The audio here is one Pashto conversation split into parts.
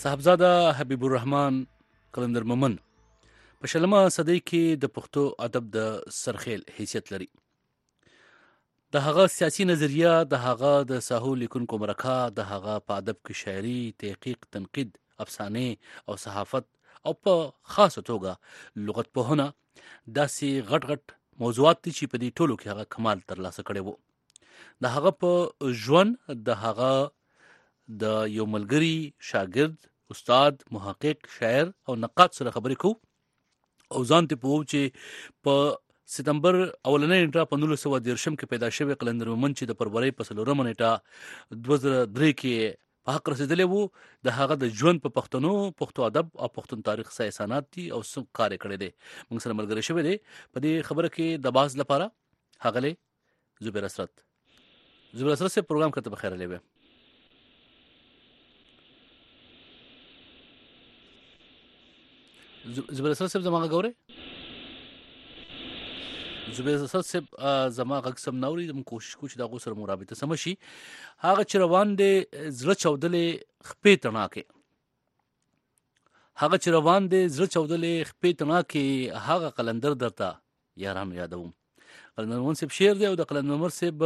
صاحبزاده حبیب الرحمن قلندر مومن په شلمه صدۍ کې د پښتو ادب د سرخیل حیثیت لري. د هغه سیاسي نظریه، د هغه د ساحو لیکونکو مرکه، د هغه په ادب کې شاعري، تحقیق، تنقید، افسانې او صحافت او په خاصه توګه لغت پوهنه داسې غټ غټ موضوعات دي چې په دې ټولو کې هغه کمال ترلاسه کړی وو. د هغه په ژوند، د هغه د یو ملګری، شاګرد، استاد، محقق، شاعر او نقاد سره خبرې کوو او ځان ته پوهو چې په ستمبر اولنۍ نیټه په 1913 کې پیدا شوی قلندر مومن چې د فروری په 4 نیټه 2003 کې په حق رسیدلی وو، د هغه د ژوند په پښتو ادب او پښتون تاریخ سایسانات دي او څه کار کړی دی. موږ سره ملګری شوی دی په دې خبره کې د باز لپاره هغه زبیر اسرت سے پروګرام کته بخیر لوي. زبیر اسرت صاحب زما غوړې زبیر اسرت صاحب زما غږ سم نوري. موږ کوشش کوو چې دا غو سره مرابطه سم شي. هغه چې روان دي زړه چودلې خپې تڼاکې، هغه چې روان دي زړه چودلې خپې تڼاکې، هغه قلندر درته یارانو یادوم. قلندر مومن صاحب شعر دی او د قلندر مومن صاحب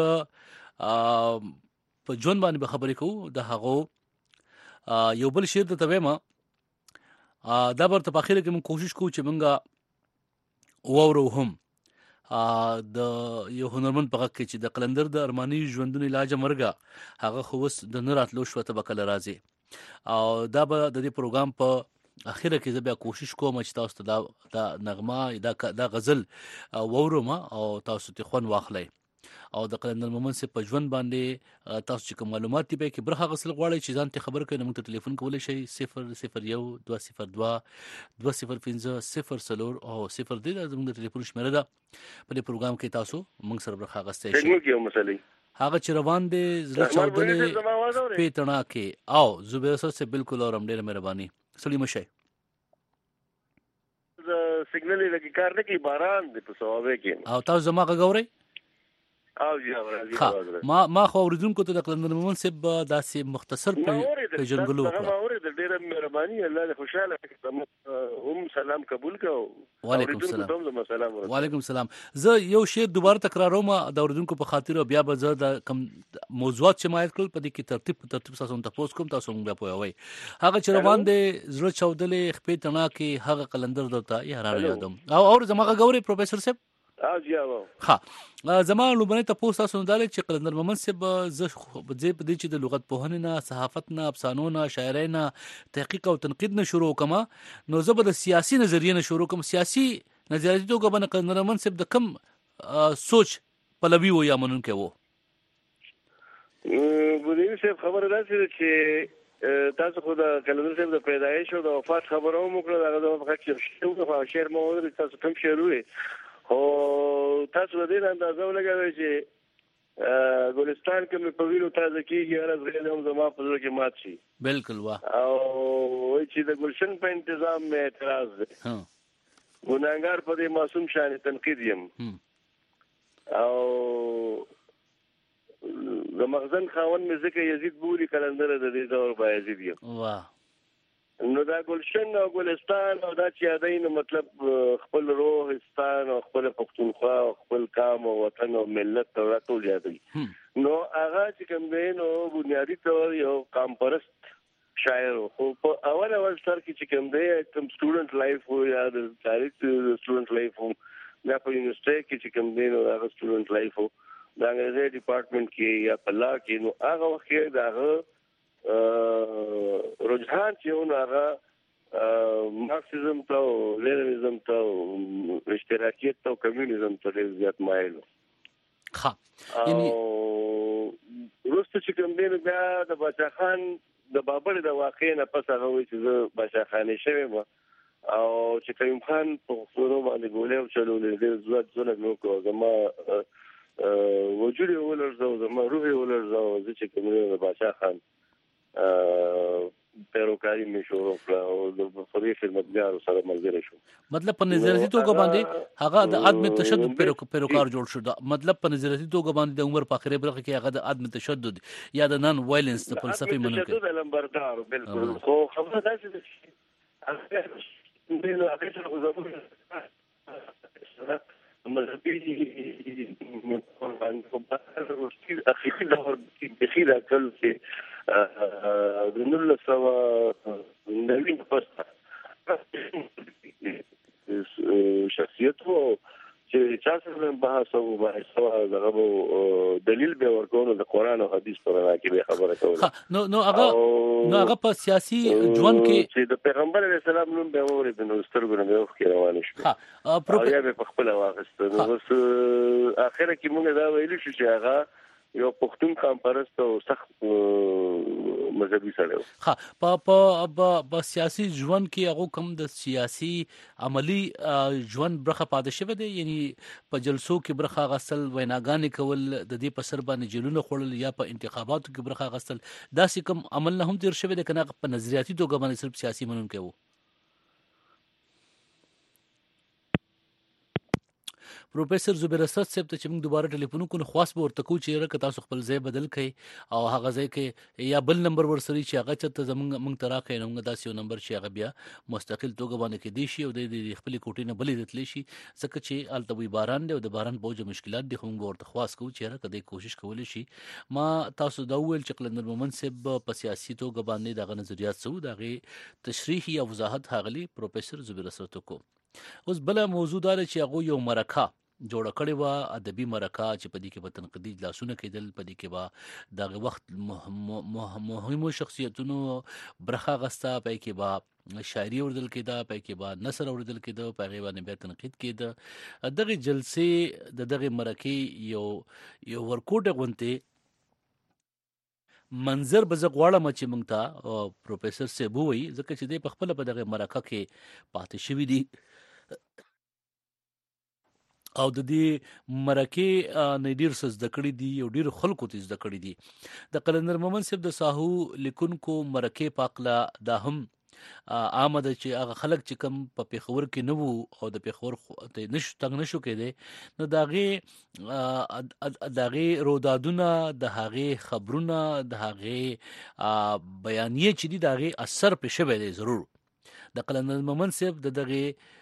په ژوند باندې به خبرې کوو. د هغه یو بل شعر د تبه ما دا برته په اخر کې موږ کوشش کوو چې موږ وورو هم د یو هنرمند په غږ کې چې د قلندر د ارماني ژوندونو علاج مرګه هغه خو وس د نه راتلو شو ته بکل راځي. او دا به د دې پروګرام په اخر کې زه بیا کوشش کوم چې تاسو ته دا نغمه دا غزل وورم او تاسو ته خوند واخلئ. او د قلندر مومن صاحب په ژوند باندې تاسو چې کوم معلومات دي به کې برخه غسل غواړئ چې ځان ته خبر کړئ، موږ ته ټلیفون کولای شئ 001 202 205 0 او 0 دی زموږ د ټلیفون شمیره ده. په دې پروګرام کې تاسو موږ سره برخه غستئ شئ. هغه چې روان دي زړه چودلې پیتنا کې او زبیر سره سے بالکل اور ډېره مهرباني سلیم شئ. سیګنل لګی کار نه کوي، باران دی په سوابه کې او تاسو زما غوړئ او جی ما خو اوریدونکو ته د قلندر مومن صاحب داسې مختصر په جنګلو ما اورید ډیره مهرباني، الله دې خوشاله کړي. هم سلام قبول کړه. وعلیکم السلام. وعلیکم السلام. زه یو شعر دوباره تکراروم د اوریدونکو په خاطر او بیا به زه د کم موضوعات چې مایل کړل په دې کې ترتیب تاسو ته پوس کوم، تاسو موږ بیا پوهوي. هغه چې روان دي زړه چودلې خپې تڼا کې، هغه قلندر درته یارانو یادوم. او زما غوړې پروفیسور صاحب زما لومړنی تاسو تاسو نه چې قلندر مومن صاحب زه په دې چې د لغت پوهنې نه، صحافت نه، افسانو نه، شاعرۍ نه، تحقیق او تنقید نه شروع کوم، نو زه به د سیاسي نظریې نه شروع کوم. سیاسي نظریاتي توګه باندې قلندر مومن صاحب د کم سوچ پلوي و یا منونکی وو؟ ګورې صاحب خبره ده چې تاسو خو د قلندر صاحب د پیدایش او د وفات خبرو وکړه. هغه د وفات شعر مو تاسو کوم شعر وې او تاسو د دې اندازه ولګوي چې ګلستان کې مې په ویلو تازه کېږي، هر ورځ هم زما په زړه کې مات شي. بالکل وا او چې د گلشن په تنظیم مې اعتراض دی. ګناهګار په دې معصوم شان تنقید یم. او د مخزن خاون مې ځکه یزید بولی قلندر د دې دور با یزید یم. واه نو دا گلشن او گلستان او دا چې یادای نو مطلب خپل روحستان او خپل پښتونخوا او خپل قوم او وطن او ملت او ټول یادای. نو هغه چې کوم دی نو بنیادی طور یو قوم پرست شاعر او په اول سر کې چې کوم دی کوم سټوډنټ لایف او یا د تاریخ سټوډنټ لایف او دا په یونیورسيټي کې چې کوم دی نو هغه سټوډنټ لایف او د انګریزي ډپارټمنټ کې یا په لا کې نو هغه وخت کې دا رجحان چې هغه مارکسیزم ته او لیننیزم ته او اشتراکیت ته او کمیونیزم ته ډېر زیات مایل و. او وروسته چې کوم دی بیا د باچا خان د بابر د واقع نه پس هغه وایي چې زه باچا خانې شوی وم او چې کریم خان په خپلو باندې ګولۍ وچلولې، ډېر زیات ظلم یې وکړ. زما وجود یې ولړزاو، زما روح یې ولړزاو. زه چې کوم دی د باچا خان پیروکار پیروکاري مې شروع کړه او د خدای خدمتګارو سره ملګری شو. مطلب په نظریاتي توګه باندې هغه د عدم تشدد پیروکار جوړ شو. مطلب په نظریاتي توګه باندې د عمر په اخري برخه کې هغه د عدم تشدد یا د نان وایلنس د فلسفي منونکي تشدد لمبردار بالکل. خو خبره دا چې مذهبي اخیری دور کې د کل چې د 1990 پسته شخصیت وو چې چا سره بحث او دغه دلیل به ورکونه د قران او حدیث پر راکې به خبره کوله. نو هغه په سیاسي ژوند کې چې د پیغمبر علیه السلام نوم به اورید نو سترګو نه یو خیر روان شو. یا به په خپل واغست. نو بس اخره کې موږ دا ویل شو چې هغه یو پښتون قام پرست او سخت مذهبي سره و. په سیاسي ژوند کې هغه کوم د سیاسي عملی ژوند برخه پاتې شوی دی، یعنی په جلسو کې برخه غسل، ویناګانې کول، د دې په سر باندې جیلونه خوړل یا په انتخاباتو کې برخه غسل، داسې کوم عمل نه هم تیر شوی دی کنه په نظریاتي توګه باندې صرف سیاسي منونکی وو؟ پروفیسور زبیر اسد صاحب ته چې موږ دوباره ټلیفون کوو خاص به ورته کوو چې رکه تاسو خپل ځای بدل کړئ او هغه ځای کې یا بل نمبر ورسري چې هغه چته موږ ته راکړئ نو موږ داسې یو نمبر چې هغه بیا مستقل توګه باندې کې دی شي او د خپل کوټې نه بلې دتلی شي ځکه چې الته وی باران دی او د باران بوج مشکلات دي. خو موږ ورته خاص کوو چې رکه د کوشش کولی شي. ما تاسو دا ویل چې قلندر مومن صاحب په سیاسي توګه باندې دغه نظریات سو دغه تشریح یا وضاحت هغلی پروفیسور زبیر اسد کو. اوس بل موضوع دا چې هغه یو مرکه جوړ کړي و ادبي مرکه چې په دې کې به تنقیدي اجلاسونه کېدل، په دې کې به دغه وخت مهمو شخصیتونو برخه غسته، په کې به شاعري اوردل کېده، په کې به نثر اوردل کېده، په هغې باندې بیا تنقید کېده. دغه جلسې د دغه مرکې یو ورکوټه غونتې منظر به زه غواړم چې موږ ته پروفیسور صاحب ووایي ځکه چې دی په خپله په دغه مرکه کې پاتې شوي دي او د دې مرکې نه ډیر څه زده کړي دي او ډیر خلکو ته زده کړي دي. د قلندر مومن صاحب د ساهو لیکونکو مرکې پاکله دا هم عامه ده چې هغه خلک چې کم په پیښور کې نه وو او د پیښور ته تنګ نشو کېدی نو د هغې رودادونه، د هغې خبرونه، د هغې بیانیې چې دي د هغې اثر پې شوی دی ضرور. د قلندر مومن صاحب د دغې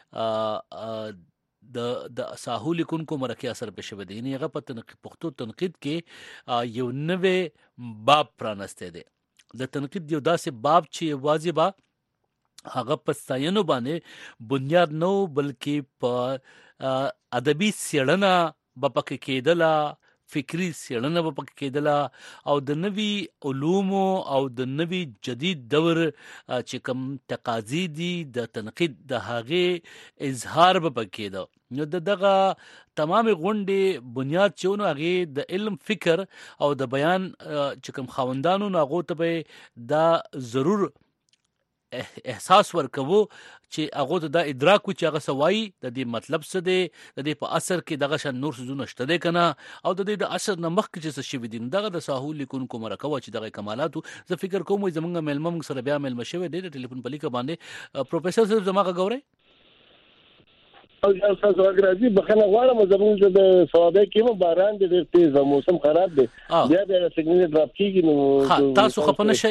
د ساهو لیکونکو مرکې اثر پې شوی دی، یعنې هغه په پښتو تنقید کې یو نوی باب پرانستی دی. د تنقید یو داسې باب چې یوازې به هغه په ستاینو باندې بنیاد نه و بلکې په ادبي څېړنه به پکې کېدله، فکری څېړنه به پکې کېدله او د نوي علومو او د نوي جدید دور چې کوم تقاضي دي د تنقید د هغې اظهار به پکې کېده. نو دغه تمام غونډې بنیاد چې ونه هغې د علم، فکر او د بیان چې کوم خاوندانو نو هغو ته به دا ضرور احساس ورکوو چې هغه ته دا ادراک و چې هغه سوای د دې مطلب څه دی، د دې په اثر کې دغه شان نور څه نشته دی کنه او د دې د اثر نه مخکې چې څه شوي دي دغه د ساهو لیکونکو مرکه و چې دغه کمالاتو زه فکر کوم زمونږ میلمه موږ سره بیا میلمه شوی دی د ټلیفون په لیکه باندې. پروفیسور صاحب زما غوړی او تاسو راځي بخنه غواړم زموږ د ثوابه کې باران د ډېر تیز موسم خراب دی بیا د سیګنل ډراپ کیږي نو تاسو خپنه شي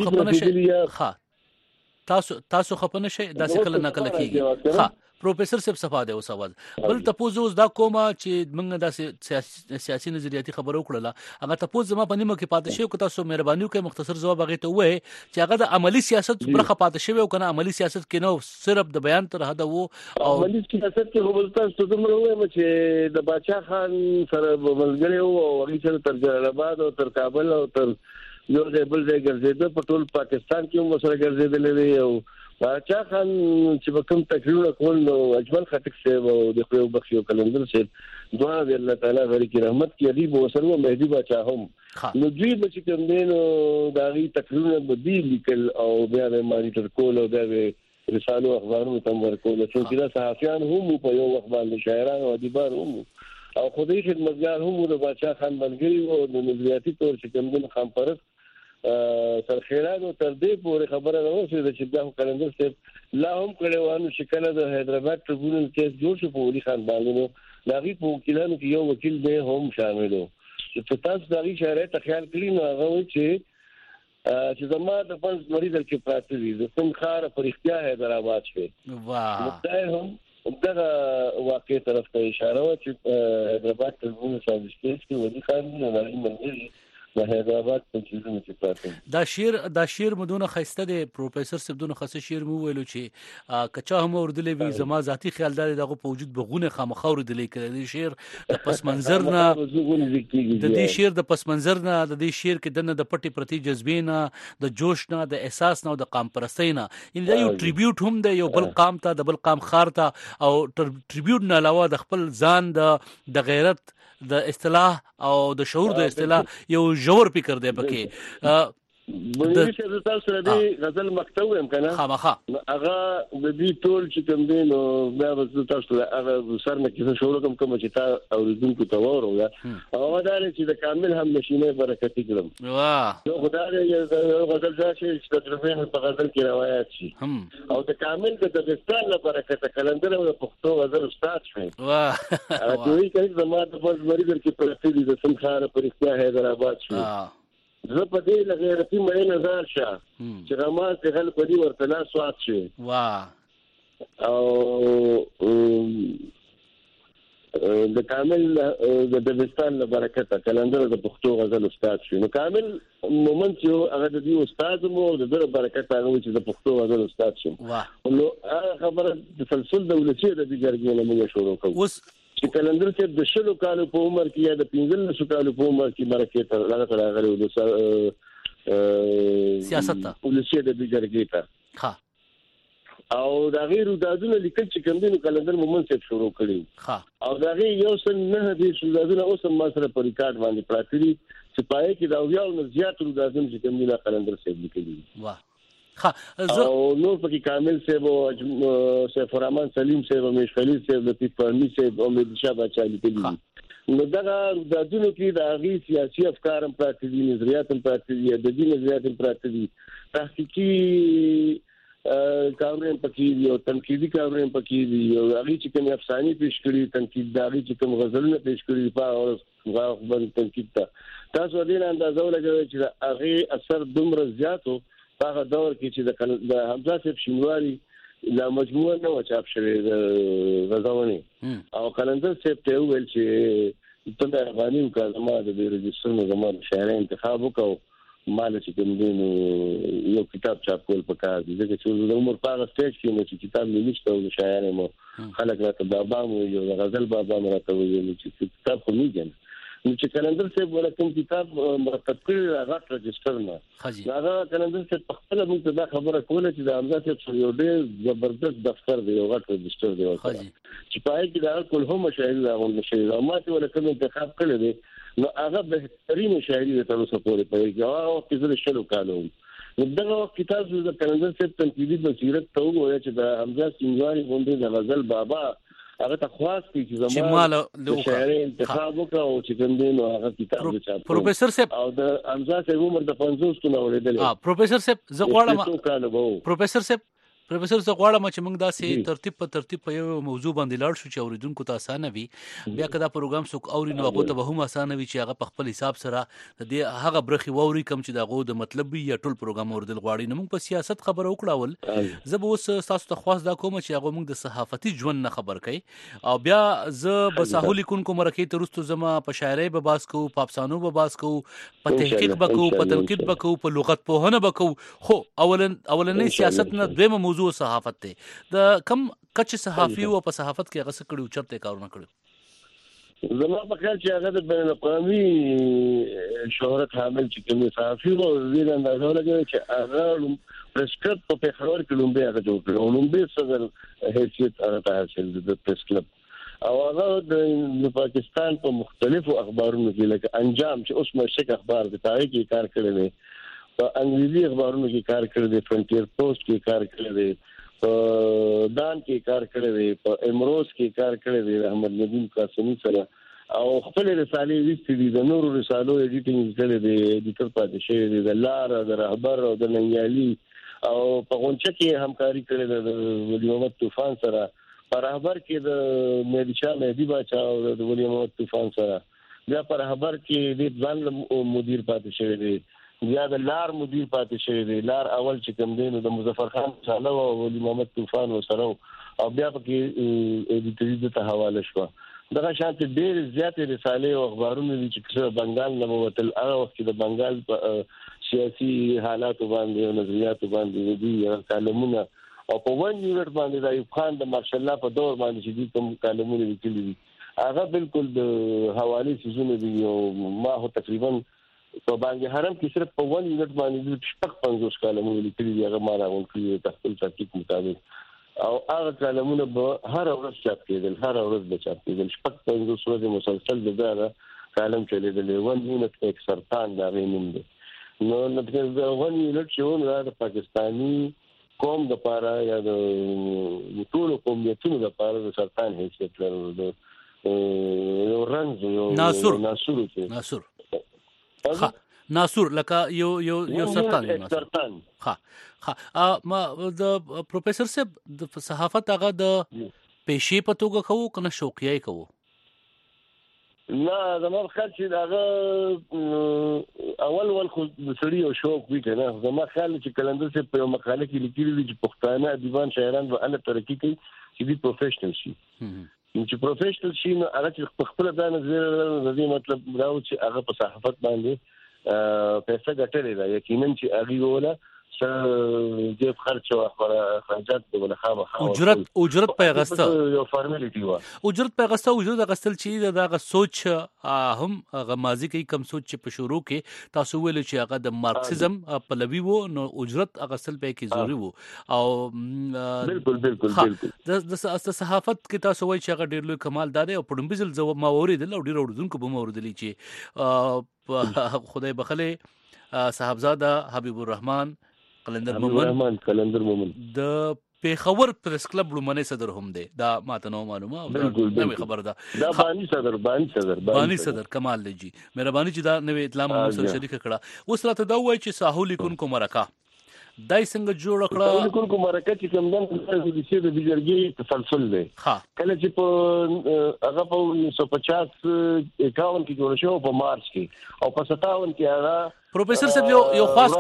تاسو خپنه شي داسې کله نه کله کیږي. ها پروفیسور صاحب صفا دی اوس आवाज بل تاسو اوس دا کومه چې موږ داسې سیاسي نظریاتي خبرو کړله هغه تاسو زما په نیمه کې پاتې شي او تاسو مهرباني وکړئ مختصر جواب هغه ته وایي چې هغه د عملی سیاست برخه پاتې شوی او کنه عملی سیاست کې نو صرف د بیان تر حد وو او عملی سیاست کې هو تاسو دومره وایم چې د باچا خان سره ملګری وو او هغه سره تر جلال آباد او تر کابل او تر یو ځای بل ځای ګرځېده په ټول پاکستان کې هم سره ګرځېدلی دی او باچا خان چې به کوم تقریرونه کول نو اجمل خټک صاحب او د خو بخشي او قلندر صاحب دعا دی الله تعالی غریق رحمت کې علی بو سره مهدی باچا هم نو دوی به چې کوم دین او داغي تقریرونه بدی لیکل او بیا د مانیټر کول او د رسالو اخبارونو تم ورکول چې دا صحافیان هم په یو وخت باندې شاعران او ادیبان هم او خدای خدمتګار هم د باچا خان بنګری او د نظریاتي تور چې کوم دین خام پرست سرخیرانو تر دې پورې خبره راوځي چې دا کلندر صاحب لا هم کړهوانو شکل د حیدرآباد ټریبونل کیس جوړ شو په ولي خان باندې لاغي په وکیلانو کې یو وکیل به هم شاملو چې تاسو دا غي شرایط خیال کړئ نو هغه چې زما د پنځ مریض کې پاتې دي د کوم خار پر اختیار حیدرآباد شوی واه هم دا واقع طرف ته اشاره و چې حیدرآباد ټریبونل سرویس کیس کې ولي خان نه راځي د حیدرآباد په چیزونو کې پاتې دا شیر مدونه خسته دی پروفیسور سبدونه خاصه شیر مو ویلو چې کچا هم اوردلې وی زما ذاتی خیال دار دغه په وجود بغونه خامخا اوردلې کړي د شیر د پس منظر نه د دې شیر د پس منظر نه د دې شیر کې دنه د پټي پرتی جذبې نه د جوش نه د احساس نه د قام پرستی نه ان دا یو ټریبیوټ هم دی یو بل قام ته د بل قام خار ته او ټریبیوټ نه علاوه د خپل ځان د غیرت د اصطلاح او د شعور د اصطلاح یو جوړ فکر دی پکې بلې چې تاسو سره دی غزل مکتوب هم کنه خامخا هغه د دې ټول چې کوم دی نو بیا تاسو هغه سر نه کې شعور کوم چې تا اوریدونکو ته وره او دا چې د کامل هم نشینه برکت کړم واه نو خدای یې غزل ځای چې تجربه په غزل کې روایت شي او د کامل د دستان له برکت کلندر او پښتو غزل استاد شوی واه دوی کوي زما د بل مریض کې پرتی دي د سمخاره پر اختیار حیدرآباد شو زه په دې لغیرتي مې نظر شه چې رمان ته خل په دې ورته لا سواد شي واه او د کامل د دبستان له برکت کلندر د پښتو غزل استاد شو نو کامل مومنت یو هغه د دې استاد مو د برکت هغه چې د پښتو غزل استاد شو نو هغه خبره د تسلسل دولتي د ګرګې له موږ شروع کوو چې کلندر چې د شلو کالو په عمر کې یا د 15 کالو په عمر کې مرکه ته راغلی د سیاست ته ولسی د ګرګې ته ها او دا غیر دادونه لیکل چې کوم دین کلندر مومنت څخه شروع کړي ها او دا غیر یو سن نه دي چې دادونه اوس هم سره په ریکارډ باندې پراته دي چې پای کې دا یو نه زیات دادونه چې کوم دین کلندر څخه لیکلي واه او نور پکې کامل صاحب او سیف الرحمن سلیم صاحب او مش خلیل صاحب لطیف پرمی صاحب او مدشا بچا لیکلي نو دا د دونو کې د هغه سیاسي افکار هم پراته دي نظریات هم پراته دي د دې نظریات هم پراته دي تحقیقي کارونه پکې دي او تنقیدي کارونه پکې دي او هغه چې کوم افسانې پیش کړي تنقید داغي چې کوم غزلونه پیش کړي په هغه باندې تنقید تاسو دې اندازه ولګوي چې هغه اثر دومره زیاتو هغه دور کې چې د حمزه صاحب شینواری لا مجموعه نو چاپ شوی د غزاونی او کلندر صاحب ته ویل چې ته د غانیم کلمه د رجستر زموږ شاعر انتخاب وکاو مال چې کوم دین یو کتاب چاپ کول پکار دي چې د عمر په سټیج کې نو چې کتاب لیکته او شاعر مو خلک راته بابا مو یو غزل بابا مو راته ویل چې کتاب خو نه نو چې کلندر صاحب ولکم کتاب مرتب کړی هغه رجستر نه هغه کلندر صاحب په خپل موږ دا خبره کوله چې د حمزه صاحب یو ډېر زبردست دفتر دی یو غټ رجستر دی چې پای کې دا کول هم شاعر راغون شي او ماته ولکم انتخاب کړی دی نو هغه بهترین شاعري ته تاسو پورې پېږي او کله شلو کالو دغه کتاب د کلندر صاحب تنقیدي بصیرت ته وایي چې د حمزه سینواری غونډې د غزل بابا هغه ته خاص کی زموږ د شاعر انتخاب وکړو چې کوم دین هغه کتاب چاپ پروفیسور صاحب او د حمزه صاحب عمر د 50 ته اوریدل پروفیسور صاحب زه غواړم پروفیسور صاحب زه غواړم چې موږ داسې ترتیب په یو موضوع باندې لاړ شو چې اوریدونکو ته اسانه وي بیا کدا پروګرام څوک اوري نو هغه ته به هم اسانه وي چې هغه په خپل حساب سره د دې هغه برخي ووري کم چې دغه د مطلب یا ټول پروګرام اوریدل غواړي نو موږ په سیاست خبره وکړاول زه به اوس تاسو ته خواست دا کوم چې هغه موږ د صحافتي ژوند نه خبر کړي او بیا زه به ساحل کوونکو مرکې ته رستو زما په شاعرۍ به باس کو په افسانو به باس کو په تحقیق بکو په تنقید بکو په لغت پوهنه بکو خو اولنې سیاست نه دویمه موضوع صحافت ته د کم کچ صحافي او په صحافت کې هغه څه کړو چرته کارونه کړو زما په خیال چې هغه د بین الاقوامي شهرت حامل چې کوم صحافي او زیر اندازه لګوي چې هغه پرسکرپټ په پیښور کې لومبه هغه جوړ کړو لومبه صدر حیثیت هغه حاصل د پریس کلب او هغه د پاکستان په مختلفو اخبارونو کې لکه انجام چې اوس مشک اخبار د تاریخ کې کار کړی دی په انګریزي اخبارونو کې کار کړی دی فرنټیر پوسټ کې کار کړی دی په دان کې کار کړی دی په امروز کې کار کړی دی احمد ندیم قاسمی سره او خپل رسالې وستې دي د نورو رسالو ایډیټینګ کړي دي ایډیټر پاتې شوی دی د لار د رهبر او د ننګیالي او په غونچه کې همکاري کړې ده د ولی محمد طوفان سره په رهبر کې د مهدي شاه مهدي باچا او د ولی محمد طوفان سره بیا په رهبر کې د ځان مدیر پاتې شوی دی بیا د لار مدیر پاتې شوی دی لار اول چې کوم دی نو د مظفر خان سالو او ولی محمد طوفان وسره او بیا پکې ایډیټوري ته حواله شو دغه شانت ډېر زیاتې رسالې او اخبارونه دي چې څنګه بنگال نه وتل هغه وخت کې د بنگال سیاسي حالات باندې او نظریات باندې دي کالمونه او په ون یونټ باندې د ایوب خان د مارشل الله په دور باندې چې دي کوم کالمونه لیکلي دي هغه بالکل د حواله سيزونه دي او ما هو تقریبا په باندې حرم کې صرف په ون یونټ باندې شپږ 50 کالمونه لیکلي دي هغه ما راغون کړی د خپل تحقیق مطابق او هغه کلمونه به هر ورځ چاپ کېدل هر ورځ به چاپ کېدل شپږ 50 ورځې مسلسل دغه کلم چلیدل ون یونټ یک سرطان دا غینم دي نو د ون یونټ چې د پاکستانی قوم د پاره یا د ټول قومیتونو د پاره د سرطان حیثیت لري یو رنځ یو ناصر لکه یو سرطان ما د پروفیسور صاحب د صحافت هغه د پیشې په توګه کوو کنه شوقیه کوو نه زموږ خیال چې هغه اول خو د سړي او شوق وي کنه زموږ خیال چې کلندر صاحب په مقاله کې لیکلي دي چې پښتانه ادیبان شاعران به الله ترقی کوي چې دي پروفیشنل شي چې پروفیشنل شي نو هغه چې خپل د نظر د دې مطلب دا و چې هغه په صحافت باندې پیسې ګټلې ده یقینا چې هغه ولا جيب خرج او خرجات ولا خامخا اجرت پیغسته یو فارمالیټي و اجرت پیغسته اجرت غسل چې دغه سوچ هم غمازي کوي کم سوچ چې په شروع کې تاسو ویل چې هغه د مارکسیزم په لوي وو نو اجرت غسل په کې ضروري وو او بالکل د صحافت کې تاسو وایي چې هغه ډېر لوی کمال داده او پړمبزل زو ما اوریدل او ډېر اوردونکو به ما اوریدلی چې خدای بخله صاحبزاده حبیب الرحمن قلندر مومن د پیښور پریس کلب لومړنی صدر هم دی دا ماته نو معلومه نوې خبر ده دا بانی صدر کمال لجی مهرباني چې دا نوې اطلاع مو سره شریک کړه اوس راته دا وایي چې ساحو لیکونکو مرکه دای څنګه جوړ کړه ساحو لیکونکو مرکه چې کوم د بجرګي تسلسل دی کله چې په هغه په 1950 51 کې جوړ شو په مارچ کې او په 57 کې هغه پروفیسور صاحب یو خاص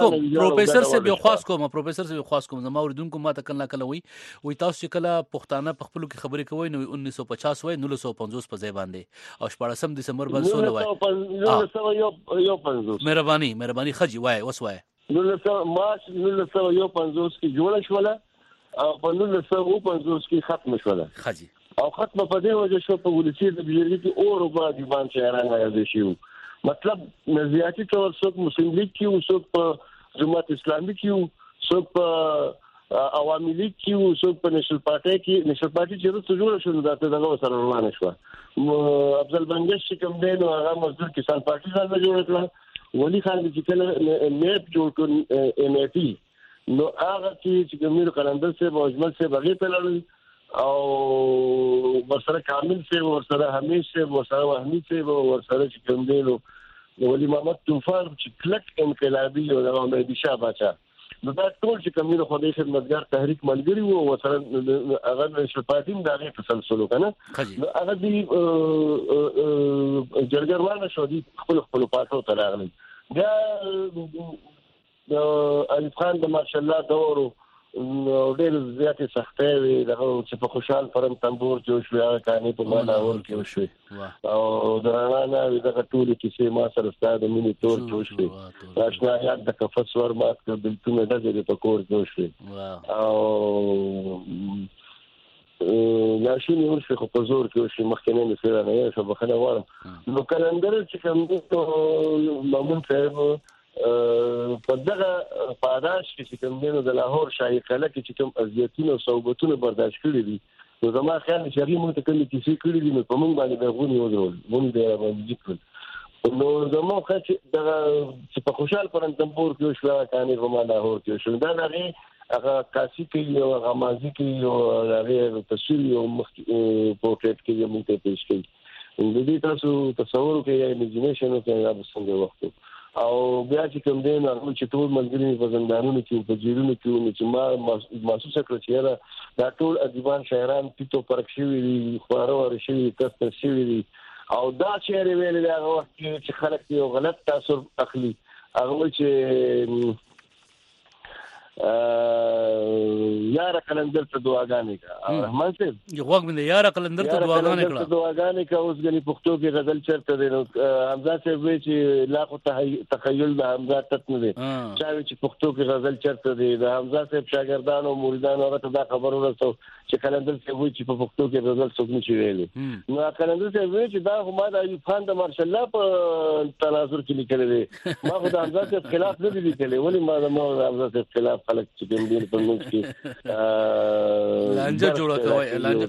کوم زما اوریدونکو ما ته کله وی تاسو چې کله پښتانه په خپل کې خبرې کوي نو 1950 وای 1950 په ځای باندې او 14 دسمبر باندې سول وای مهرباني خجی وای وس وای 19 1950 کې جوړ شول او په 1950 کې ختم شول خجی او ختم په دې وجه شو په ولسی د بجلی کې اور په دیوان شهران راځي شو مطلب نظریاتي تور څوک مسلم لیگ کې څوک په جماعت اسلامي کې څوک په عوامي لیگ کې څوک په نېشنل پارټي چې جوړ شو دغه سره روان شو افضل بنگش چې کوم دی نو هغه مزدور کسان پارټي ځان جوړ کړ ولی خان چې کله نیپ جوړ کړ ان ای پی نو هغه چې کومیر قلندر صاحب او اجمل صاحب هغه په لړل او ورسره کامل سے ورسره حمید سے ورسره وحمید سے ورسره چې کوم دی نو ولی محمد طوفان چې کلک انقلابي او د مهدي شاه باچا نو دا ټول چې کوم دی خدای خدمتګار تحریک ملګری وو ورسره هغه شپاتین دغه تسلسل وکنه نو هغه دی جرګروانه شو دي خپل پاتو تراغلي دا ایوب خان د مارشل الله دورو ډېر زیاتې سختۍ وي دغه چې په خوشحال فرم تنبور جوړ شو هغه کانې په معنا ور کې شو او درانه دغه ټول کیسې ما سره ستاسو د مینې تور جوړ شو راشنا یاد د کفس ور مات کړ بلتونه دغه په کور جوړ شو او لاشي ورشي خو په زور کې شو مخکنه نسره نه شو بخنه وارم نو کلندر چې کوم مامون صاحب په دغه پاداش کې کوم دینو د لاهور شاهي قلعه کې کوم اذیتونه او صعوبتونه برداشت کړی دي نو زما خیال شری مو ته کوم کیسې کړی دي نو په موږ باندې دغونی ودرول مونږ د باندې ذکر نو زما خو چې په خوشحال پرن تنبور کې شو کانې په ما لاهور کې شو دا هغه کاسي کې او هغه مازی کې او هغه تصویر او پورټریټ کې موږ ته پیښ کړي د دې تاسو تصور کوئ یا امیجینیشن کوئ دا څنګه وخت او بیا چې کوم دین هغه چې ټول ملګری په زندانونو کې په جیلونو کې چې ما محسوسه کړ چې دا ټول ادیبان شاعران پیټو پرک شوي دي خواره ورشي کسر شوي دي او دا شعر ویل دی هغه وخت چې خلک یو غلط تاثر اخلي هغه چې یار قلندر ته دعاګانې کا رحمان صاحب یو وخت مې یار قلندر ته دعاګانې کا اوس غني پښتو کې غزل چرته دی نو حمزه صاحب وی چې لا خو تخیل د حمزه تت نه دی چا چې پښتو کې غزل چرته دی د حمزه صاحب شاګردان او مریدان ورته دا خبر ورسو چې قلندر صاحب وی چې په پښتو کې غزل څوک نشي ویلي نو قلندر صاحب وی چې دا خو ما د ایوب خان د مارشال الله په تناظر کې لیکل دي ما خو د حمزه صاحب خلاف نه دي لیکلي ولی ما د حمزه صاحب خلاف خلک چې کوم دي په موږ کې لانجه جوړه کوي لانجه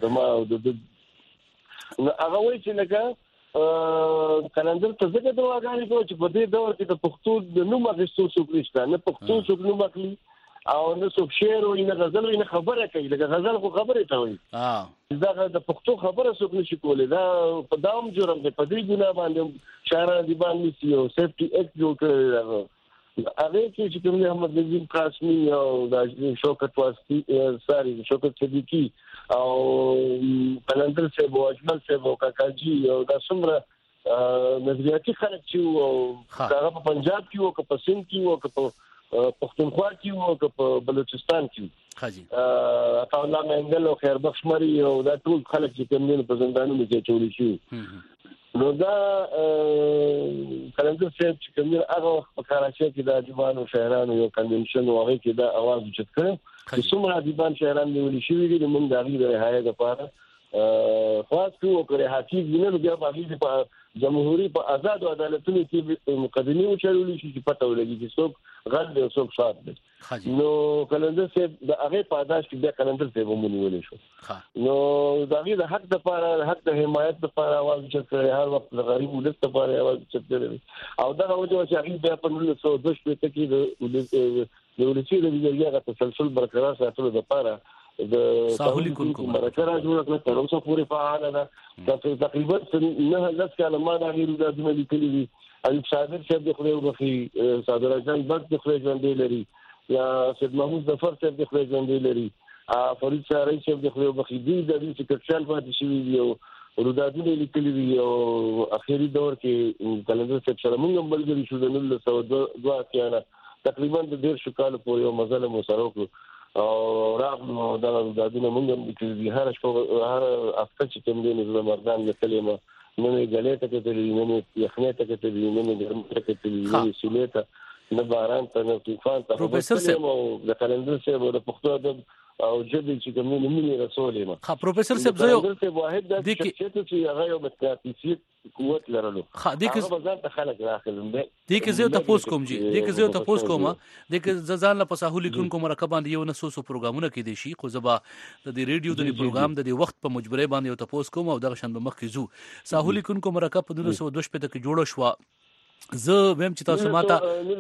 نو هغه وایي چې لکه قلندر ته څنګه دعاګانې کوي چې په دې دور کې د پښتو د نوم اخیستو څوک نشته نه پښتو څوک نوم اخلي او نه څوک شعر او نه غزل او نه خبره کوي لکه غزل خو خبره ته وایي دا د پښتو خبره څوک نشي کولای دا په داوم جوړم دی په دې ګناه باندې شاعران دی باندې سیو سیفټي اکټ جوړ کړی هغه کې چې کوم محمد نجیب قاسمی او د شوکت واسطي شوکت صدیقی او قلندر صاحب او اجمل صاحب او کاکاجي او دا څومره نظریاتي خلک چې او هغه په پنجاب کې او په سند کې او په پښتونخوا کې او په بلوچستان کې حاجی عطا الله مندل او خیر بخش مری او دا ټول خلک چې کوم نه په زندانونو کې چولې شي نو دا قلندر صاحب چې کوم هغه په کراچۍ کې د ادیبانو شاعرانو یو کنونشن وغه کې دا आवाज اوچت کړ چې څومره ادیبان شاعران نیولې شوی دي موږ د هغه د رهایی لپاره خاص کوو کړی حقیقت نه بیا په هغه جمهوریت په آزاد او عدالتونو کې مقدمه وچلول شي چې پته ولګي چې څوک غل دی او څوک صاد دی نو قلندر صاحب د هغه پاداش کې بیا قلندر صاحب مونږ شو نو دا غي د حق لپاره حق د حمایت لپاره आवाज چې هر وخت د غریب ولست لپاره आवाज چې او دا وجه چې هغه بیا په 1912 کې د ولسی د ویډیو تسلسل برقرار ساتلو لپاره د ساحلي کونکو مرکه جوړ کړ تر اوسه پورې فعال ده تقریبا نه لږ کاله ما دا غیر د دې لیکلي دي ایوب صادق صاحب د خپل وخی صادر جان بد د خپل ژوند لري یا سید محمود ظفر صاحب د خپل ژوند لري فرید شاعري صاحب د خپل وخی دي د دې چې کچال پاتې شوی دی او رودادونه لیکلي دي او اخیری دور کې قلندر صاحب سره موږ بلګری شو د 1902 کې تقریبا د 1.5 کال پورې یو مزل مو سره وکړو او راغلو دا دونه موږ چې هر شپه هر هفته چې کوم دي نو مردان د کلمه نو غلې ته کې نو یخنه ته کې نو ګرم ته کې نو سولېته نه باران ته نه طوفان ته پروفیسور صاحب د قلندر صاحب د پښتو ادب او جدي چې کوم نو ملي رسولې ما پروفیسور صاحب زه یو واحد د چې هغه یو متکافي قوت لرلو هغه بازار ته خلک راخلم دي کې زه تاسو کوم دي کې زه تاسو کوم د کې ځان له پساهولي کونکو مرکب باندې یو نسوسو پروګرامونه کې دي شي خو زبا د ریډیو د پروګرام د وخت په مجبورې باندې یو تاسو کوم او د شنبه مخ کې زو ساحولي کونکو مرکب په 1912 کې جوړ شو زه ویم چې تاسو ماته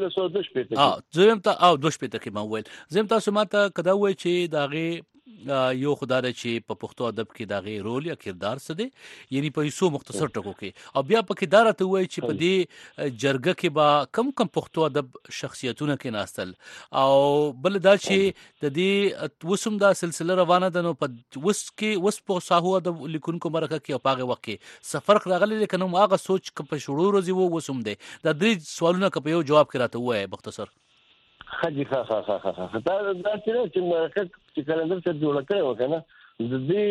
زه ویم ته او 2 شپته کې ما ویل زه تاسو ماته کدا وای چې داغه یو خدای چې په پښتو ادب کې داغه رول یا کردار څه دی یعنی په یسو مختصر ټکو کې او بیا په کې دارته وای چې په دې جرګه کې با کم پښتو ادب شخصیتونه کې ناستل او بل دا چې د دې وسم دا سلسله روانه ده نو په وس په ساحو ادب لیکونکو مرکه کې او پاغه وخت کې سفر راغلی لیکن هغه سوچ په شروع ورځي وسم دی دا درې سوالونه په یو جواب کې راته وای مختصر خاجي دا چې مرکه چې قلندر څخه جوړ کړو کنه د دې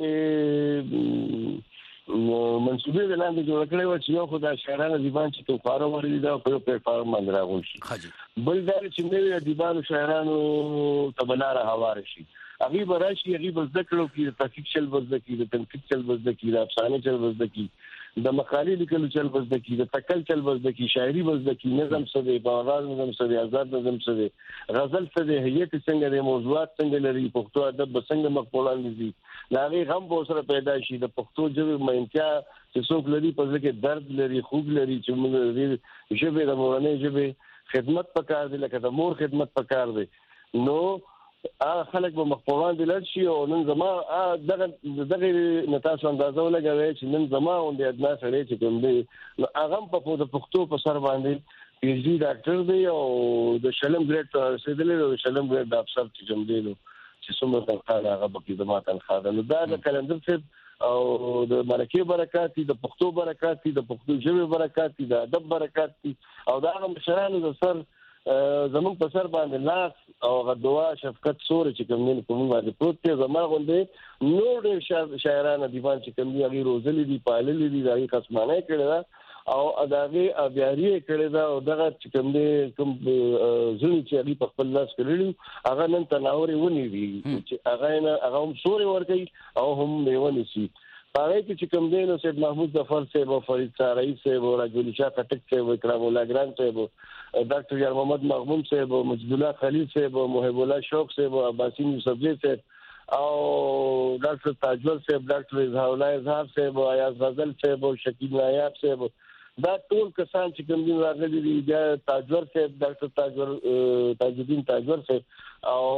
منسوبې د لاندې جوړ کړو چې یو خدای شاعرانه دیوان چې توفاره ورې دا په پلیټفارم باندې راغون شي بل دا چې نوې دیوانو شاعرانو تبلاره هوار شي هغه براشي هغه بزدکړو کې تحقیق چل بزدکی د تنقید چل بزدکی د افسانه چل بزدکی د مقالې لیکلو چل بزدکی د تکل چل بزدکی شاعري بزدکی نظم څه دی باور نظم څه دی آزاد نظم څه دی غزل څه دی هيئت څنګه دی موضوعات څنګه لري پښتو ادب څنګه مقبولان دي لاغي هم به سره پیدا شي د پښتو ژبه مېنتیا چې څوک لري په ځکه درد لري خوب لري چې موږ ژبه د مورنۍ ژبه خدمت پکار دی لکه د مور خدمت پکار دی نو خلک به مخپوان دي لړ شي او نن زما دغه نتاسو اندازه ولګوي چې نن زما غونډه ادنا سره چې کوم دی نو هغه په پښتو په سر باندې پی ایچ ډي ډاکټر دی او د شلم ګریډ رسیدلی د شلم ګریډ د افسر چې کوم دی نو چې څومره تنخواه هغه به کې زما تنخواه ده. نو دا د کلندر صاحب او د مرکې برکات دي، د پښتو برکات دي، د پښتو ژبې برکات دي، د ادب برکات دي او دا هغه مشرانو د سر زمون په سر باندې لاس او غدوا شفقت سور چې کوم نه کوم باندې پروت دی. زما غونډه نور ډېر شاعرانه دیوان چې کوم دی هغه روزلي دي، پاللي دي، هغه قسمانه کړی دا او اداغه ابياري کړی دا او دغه چې کوم دی کوم ځنی چې هغه په خپل لاس کړی هغه نن تناوري ونی وی چې هغه هم سوري ورګي او هم میونی سي هغه چې کوم دی نو سید محمود ظفر صاحب او فرید سارای صاحب او راجولی شاه کټک صاحب او کرام الله ګران صاحب ډاکټر یار محمد مغموم صاحب او مجد الله خلیل صاحب او محب الله شوق صاحب او عباسین یوسفزی صاحب او ډاکټر تاجور صاحب، ډاکټر اظهار الله اظهار صاحب او ایاز غزل صاحب او شکیب نایاب صاحب دا ټول کسان چې کوم دي راغلي دي. بیا تاجور صاحب ډاکټر تاجالدین تاجور صاحب او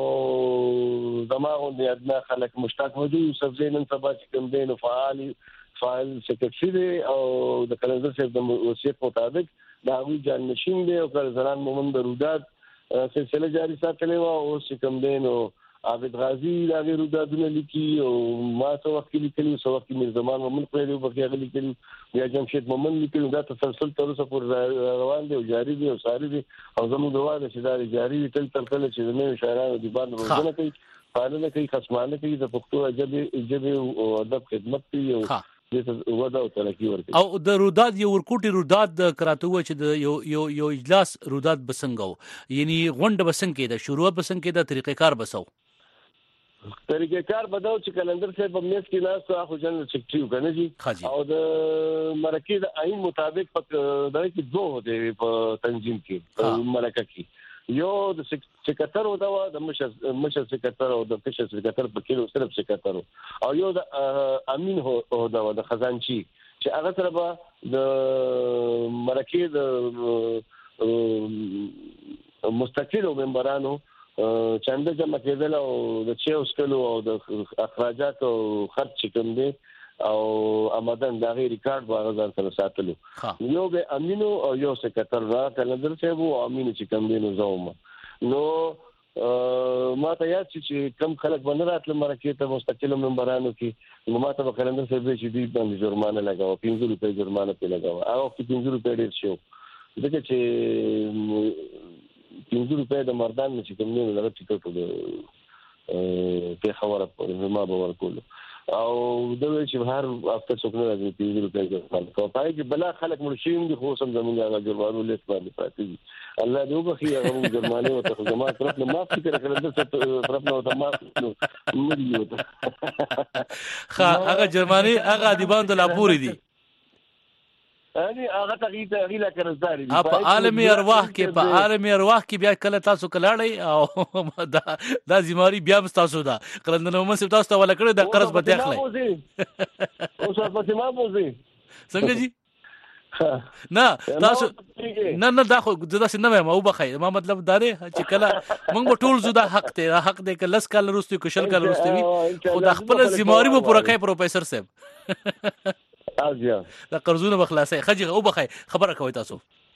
زماغون دي ادنا خلک مشتاق وجو یوسف زینن سبا چې کوم دي نو فعال سیکرټری دی او د کلندر صاحب د وصیت مطابق دا وی جان نشین دی او زران مومن درودات سلسله جاری ساتلې و او چې کوم دي نو عابد غازی دا غیر رودادونه لیکي او ما څو وخت لیکلي څو وخت مې زمان مومن په دې وخت کې لیکلي بیا جمشید مومن لیکلي دا تسلسل تر اوسه پر روان دی او جاری دی او ساري دی او زموږ دوا د شداري جاری دی تل کله چې زموږ شاعرانو دی باندې روزنه کوي، پالنه کوي، خصمانه کوي، د پښتو ژبې او ادب خدمت کوي او ودا او ترقی ورکوي. او د روداد یو ورکوټي روداد کراته و چې د یو اجلاس روداد بسنګو یعنی غونډه بسنګ کې د شروع بسنګ کې د طریقې کار بسو طریقې کار بداو چې کلندر صاحب په میس کې ناس خو جنرال سیکریټری کنه جی او د مرکې د آئین مطابق په دغه کې دوه دی په تنظیم کې مرکه کې یو د سیکریټر او د مشر سیکریټر او د فیشل سیکریټر په کې صرف سیکریټر او یو د امین هو د خزانچی چې هغه سره به د مرکې د مستقل ممبرانو چنده جمع کېدل او د چیو سکلو او د اخراجات او خرچ کوم دي او آمدن دا غي ریکارډ باغ سره ساتلو یو به امینو او یو سیکریټر را کلندر صاحب او امینو چې کوم دي نو زوم نو ما ته یاد چې کم خلک باندې راتل مرکې ته مستقل ممبرانو کې نو ما ته کلندر صاحب چې دی باندې جرمانه لګاو 500 روپے جرمانه په لګاو او 500 روپے ډیر شو دغه چې 500 روپے د مردان چې کوم نه لږ ټیکټ په خبره په ما به ورکول او د وی چې هر هفته څوک نه راځي 500 روپے ورکول کوي چې بلا خلک مرشین دي خو سم زمونږ هغه جوړوالو لیست باندې پاتې الله دې وبخي هغه جرمانه او ته جماعت طرف نه معاف فکر کړل د طرف نه ته معاف نو ملي وته هغه جرمانه هغه دیبان د لاپوري دي اني هغه تغییر کړزاري په عالمي ارواح کې بیا کله تاسو کلاړی او دا زماري بیا تاسو دا قلندنه مومن سب تاسو ولا کړی د قرض به تخلای او څه په ما بوزي څنګه جی نه تاسو نه دا خو دا څنګه ما وبخای ما مطلب دا دی چې کله موږ ټول زو دا حق دی که لس کال وروسته کشل کال وروسته خو د خپل زماري په پوره کوي پروفیسور صاحب اجازه دا قرضونه بخلاصي خجغه او بخای خبره کوي تاسو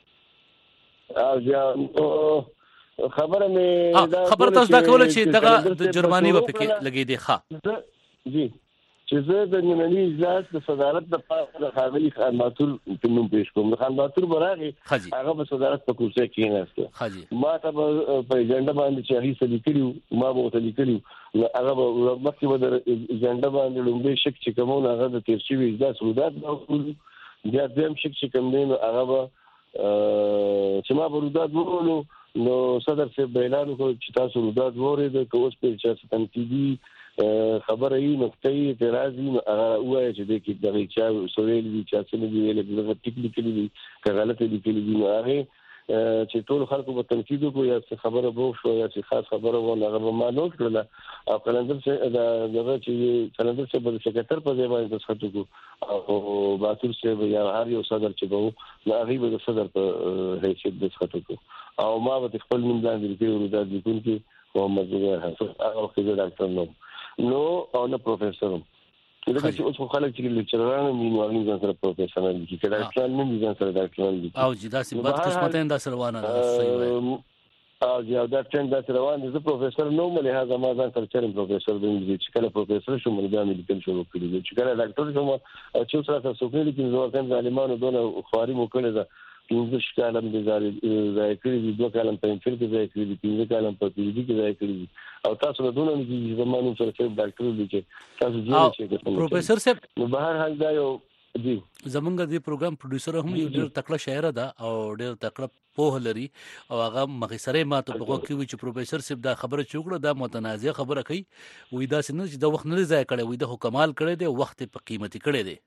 اجازه خبره مې دا خبره تاسو دا کوله چې دغه د جرمانی په کې لګې دی ښه جی چې زه د نننی اجلاس د صدارت د پاره د خاغلی خان ماتور په نوم پیش کوم. خان ماتور براغي هغه په صدارت په کوڅه کې نهسته ما ته په ایجنډا باندې چې هغه سړي کړیو ما به وته لیکلو هغه مخکې به د ایجنډا باندې لومبه شک چې کومه هغه د ترشیوي اجلاس رودات بیا دیم شک چې کوم دین هغه به چې ما رودات ورولو نو صدر سے اعلان وکړ چې تاسو رودات وره د کوس په چې تنقیدي خبره یې نقطې اعتراضي وایي چې د کې دغه چا سویل دي چې څنګه دی ویل دغه ټیکنیکلی دي که غلطه لیکلي دي نو هغه چې ټول خلکو په تنقید وکړي یا خبره وو شو یا چې خاص خبره وو هغه ما نوٹ کړل او کلندر چې دغه چې کلندر چې بل سیکریټر په ځای باندې دسخط وکړو او باتور چې یا هر یو صدر چې وو هغه به صدر په حیثیت دسخط وکړو او ما به خپل نوم باندې لیکلو د دې محمد زبیر حسن هغه وخت زه ډاکټر نو او نه پروفیسور دا چې اوس خلک چې لیکچران مینوالي ځان سره پروفیسور دي چې ډاکټران نه دي ځان سره ډاکټران دي او چې دا سی بد قسمت انده سره وانه صحیح وایي او یا دا څنګه دا روان دي زه پروفیسور نو مله هغه ما ځان سره چرم پروفیسور دی چې کله پروفیسور شوم نو بیا مې لیکل شروع کړی چې کله ډاکټر شوم او چې سره څوکې لیکل زه څنګه ظالمانو دونه خواري مو کړی دا 15 کالم دي ځای کړی دي 2 کالم په انفل کې ځای کړی دي 15 کالم په پی جی کې ځای کړی دي او تاسو له دونه چې زمانو سره چې ډاکټر دي چې تاسو جوړ شئ پروفیسور صاحب نو بهر حال دا یو جی زمونږ د پروګرام پروډوسر هم یو ډېر تکړه شاعر ده او ډېر تکړه پوه لري او هغه مخسره ماته په وخت کې چې پروفیسور صاحب دا خبره چوکړه دا متنازع خبره کوي وې دا سن چې د وخت نه ځای کړي وې د کمال کړي دی وخت په قیمتي کړي دی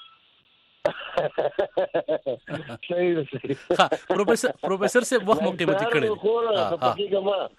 پروفیسور صاحب وخت مو قیمتي کړي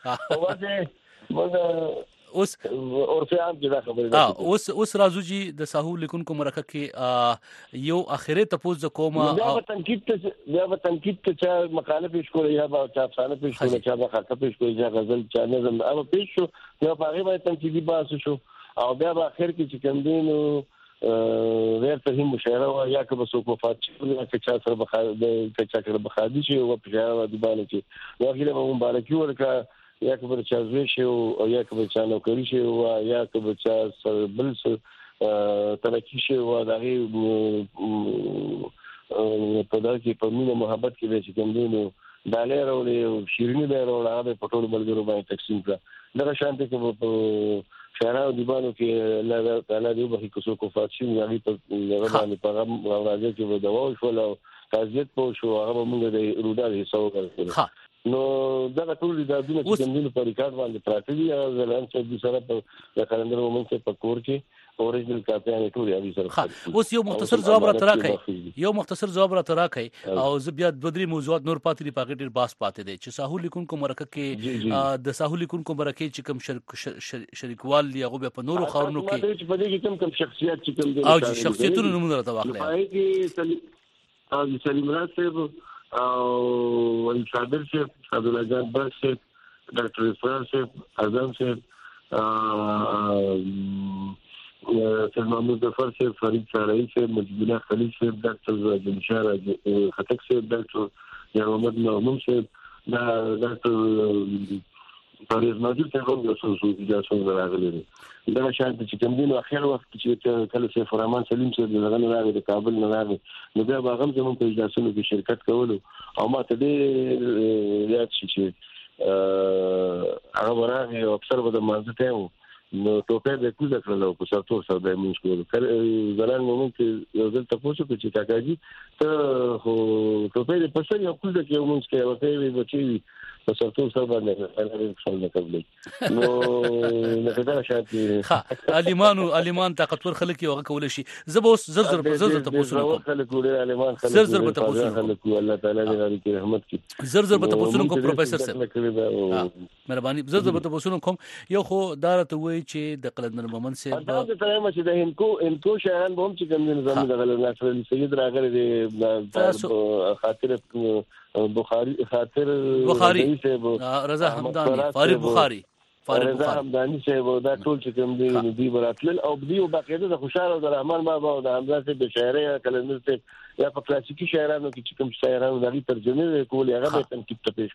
اوس اورفیان کې دا خبره اوس راځو جی د ساحو لیکونکو مرکه کې یو اخیری تپوز کومه بیا په تنقید ته مقاله پیش کولې یا با چا افسانه پیش کولې چا با خاطر پیش کولې یا غزل چا نظم او پیش شو یا په هغه باندې تنقیدي بحث شو او بیا په اخر کې چې کوم دین غیر فهم مشاعره او یا که بسوک وفات شي یا که چا سره بخادي شي او په شاعر دی باندې چې یو غیله مبارکي ورکړه یا که به چا زوی شي او یا که به چا نوکری شي او یا که به چا بل څه ترقی شي او دغه په دغه کې په مینه محبت کې چې کوم دینو دالې راوړي او شیرینی به راوړي هغه په ټول ملګرو باندې تقسیم کړه دغه شانته کې په شهرانو دیوانو کې الله تعالی دې به کوڅو کو فاطمه یعنی په هغه باندې پیغام راځي چې به دوا شو او تازیت په شو هغه موږ د روډا حصہ وکړو نو دا ټول د دونه چې کومینو په ریکارډ باندې پراته دي او زلان چې د سره په کلندر ومن کې په کور کې اوریجنل کاپیان ټول یې سره اوس یو مختصر جواب را تراکې او زه بیا د درې موضوعات نور پاتې دي پاکټ ډیر باس پاتې دي چې ساحو لیکونکو مرکه کې د ساحو لیکونکو مرکه چې کوم شریکوال دی هغه په نورو خاورونو کې چې په دې کې کوم شخصیت چې کوم او شخصیتونو نمونه راته واخلئ او سلیم راز صاحب او ولي صابر صاحب عبدالله جان برک صاحب ډاکټر اسرار صاحب اعظم صاحب سید محمود ظفر صاحب فرید سارایی صاحب مجید الله خلیل صاحب ډاکټر جمشار خټک صاحب ډاکټر جان محمد محمود صاحب ډاکټر پاریز ماجد څنګه د سوسو اجازه راغلي دا شانت چې کوم دین اخر وخت چې کله سیف الرحمن سلیم صاحب دغه نه راغی د کابل نه راغی نو بیا باغم زموږ په اجازهونو کې شرکت کولو او ما ته دې یاد شي چې هغه ورغی او اکثر به د مازه ته نو ټوپه د کوزه کړلو په سرتور سره د مونږ کولو ځلان مومن کې یو ځل تاسو کې چې کاکاجي ته خو ټوپه د پسر یو کوزه کې مونږ کې ورته بچي په سرتور سره باندې څنګه کوي نو نه دا شاتي ها الیمان طاقتور خلک یو کول شي زبوس زر تاسو نو خلک ولې الیمان خلک زر به تاسو خلک الله تعالی دې رحمت کی زر به تاسو کوم پروفیسور صاحب مهرباني زر به تاسو کوم یو خو دارته وای چې د قلندر مومن صاحب دا ته چې د انکو شاعران به هم چې کوم نظام د غلط نصر سید راغلي د خاطر بخاری رضا همدانی فارغ بخاری رضا همدانی صاحب دا ټول چې کوم دی براتل او دی باقاعده د خوشاله او د رحمان بابا او د حمزه صاحب د شاعري کلندر صاحب یا په کلاسیکي شاعرانو کې چې کوم شاعرانو دغه ترجمه کولې هغه به تنقید ته پیش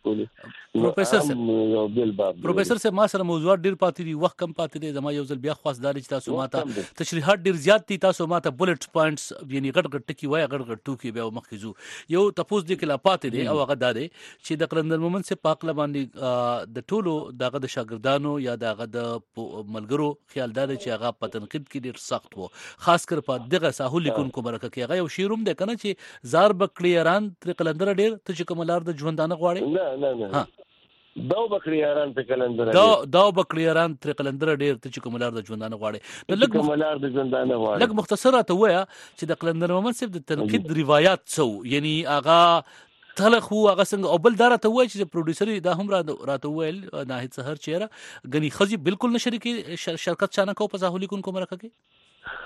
کولې پروفیسور صاحب ما سره موضوعات ډیر پاتې دي وخت کم پاتې دي زما یو ځل بیا خواستدار چې تاسو ماته تشریحات ډیر زیات دي تاسو ماته بولټ پوینټس یعنی غټ ټکی وای غټ ټوکی بیا مخکزو یو تاسو د کلا پاتې دي او هغه داده چې د قلندر مومن سے پاک لباندې د ټولو دغه د شاګردانو یا دغه د ملګرو خیال دار چې هغه په تنقید کې ډیر سخت وو خاص کر په دغه ساحو لیکونکو مرکه کې هغه یو شیروم ده کنه چې زار بکړیاران تر قلندر ډیر ته چې کوملار د ژوندانه غواړي نه داو بکړیاران تر قلندر داو بکړیاران تر قلندر ډیر ته چې کوملار د ژوندانه غواړي نو لږ کوملار د ژوندانه غواړي لږ مختصره ته وایا چې د قلندر مومن صاحب د تنقید روایت څو یعنی هغه تلخ هو هغه څنګه او بل دارته وای چې پروډوسر دا هم راته ویل ناهید سحر چیرې غنی خزي بالکل نشری کې شرکت چانه کو په ساحو لیکونکو مرکه کې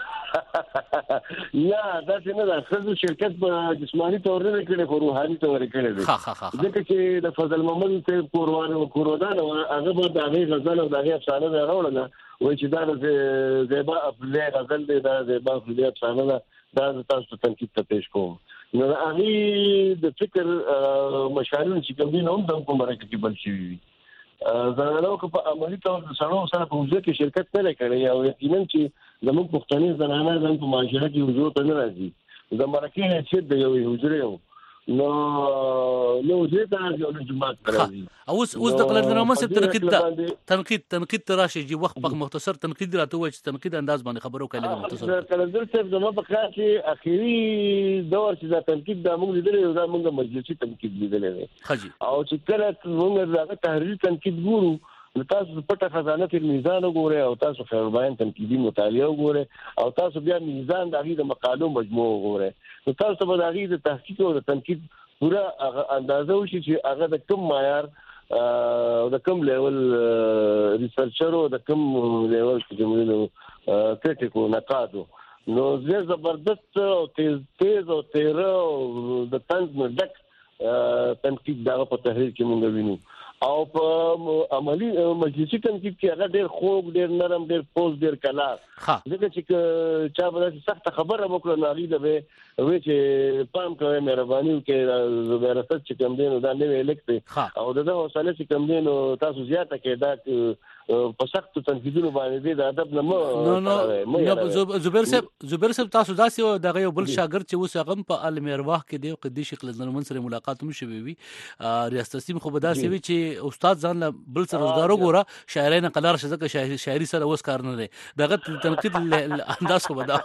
یا دا څنګه دا خزو شرکت په جسمانی تور نه کړي خو روحاني تور کړي دي ځکه چې د فضل محمد ته کورونا هغه به د هغه غزل او د هغه افسانه راوړل وای چې دا زیبا افضل غزل دی دا زیبا افضل افسانه دا تاسو تنقید ته پیش کوم نو هغه د فکر مشارون چې کوم دي نو هم د کومه کې بل شي زنانو کو په عملي تور سره سره په وجه کې شرکت نه کړي او یقینا چې زموږ پښتني زنانه زموږ په معاشره کې حضور ته نه راځي د مرکه هیڅ د یو حجره نو وجه ته یو جماعت راځي اوس د قلندر محمد تنقید تراشي چې وخت په مختصر تنقید راته وای چې تنقید انداز باندې خبرو کوي مختصر قلندر صاحب زموږ په کار کې اخیری دور چې دا تنقید د موږ لیدل دا موږ مجلسي تنقید لیدل دي او چې کله موږ دا تحریری تنقید ګورو تاسو پټه خزانه په میزان وګورئ او تاسو خیربان تنقیدی مطالعه وګورئ او تاسو بیا میزان د هغه د مقالو مجموعه وګورئ نو تاسو به د هغه د تحقیق او د تنقید پورا اندازه وشي چې هغه د کوم معیار او د کوم لیول ریسرچر او د کوم لیول چې موږ کریټیکو نقادو نو زه زبردست او تیز او تیر او د طنز ډک تنقید دا په تحریر کې موږ وینو او په عملی مجلسي تنقید کې هغه ډېر خوږ ډېر نرم ډېر پوز ډېر کلار ځکه چې چا به سخت خبره وکړه ناغي د وې چې پام کوي مهرباني وکړي زبرست چې کوم دین دا نه ولیکته او دغه حوصله چې کوم دین تاسو زیاته کې دا په سخت تنقیدونو باندې د ادب نه زبیر صاحب تاسو داسې دغه یو بل شاګرد چې اوس هغه په عالم ارواح کې دی قدیش قلندر محمد سره ملاقات هم شوی وي ریاست تسلیم خو به داسې وي چې استاد ځان بل سره روزګار وګوره شاعرای نه قلار شزه کې شاعري سره اوس کار نه دی دغه تنقید انداز خو بدا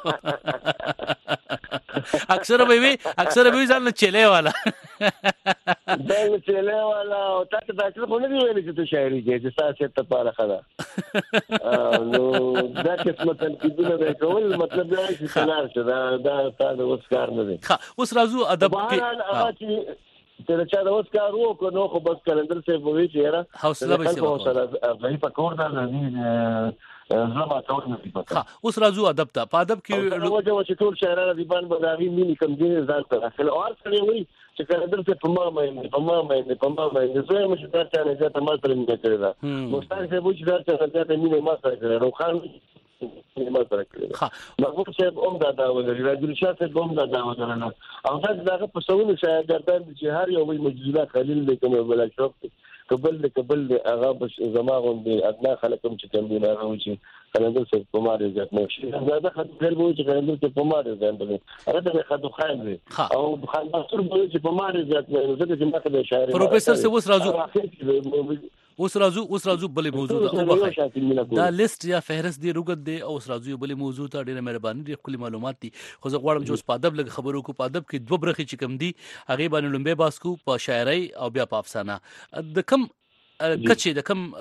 اکثر به ځان چلے والا دا چلے والا او تاسو دا خو نه دی ویل چې ته شاعري کې چې تاسو ته پاره خدا نو دا قسمه تنقیدونه به کول مطلب دا چې قلار شه دا تاسو اوس کار نه دی اوس راځو ادب کې تر چا د اوس کار وکړو نو خو بس قلندر صاحب وی چې را حوصله به غي په کور دا نه زما تاسو نه پاتې اوس راځو ادب ته په ادب کې وجه چې ټول شاعرانو دی باندې بداغي مینی کم دي ځان ته اخل اور سره وی چې قلندر صاحب په ما باندې زه مش دا ته نه ځته ما سره نه کړی دا مستان صاحب چې دا ته ته مینه ما سره کړی روخان ما سره کړی محمود صاحب دا ولري راجل شاه صاحب دا ولرنه او دا په څونو شاعران چې هر یو مجزوله خلیل د کوم بل شوق قبل هغه بس زما غوندي ادنا خلکم چې کوم نه راوي چې قلندر صاحب په ماره ځات نه شي دا خاطر به چې قلندر صاحب په ماره ځان دی هغه د خدو خان دی او خان منصور به چې په ماره ځات نه زه چې ماته د شاعر پروفیسور صاحب اوس راځو بلې موضوع دا لیست یا فهرست دی رګد دی او اوس راځو بلې موضوع ته ډیره مهرباني ډیره کلی معلومات دي خو زه غواړم چې اوس په ادب لږ خبرو کو په ادب کې دوه برخې چې کم دي هغه باندې لومبه باس کو په شاعري او بیا په افسانه د کم کچې د کم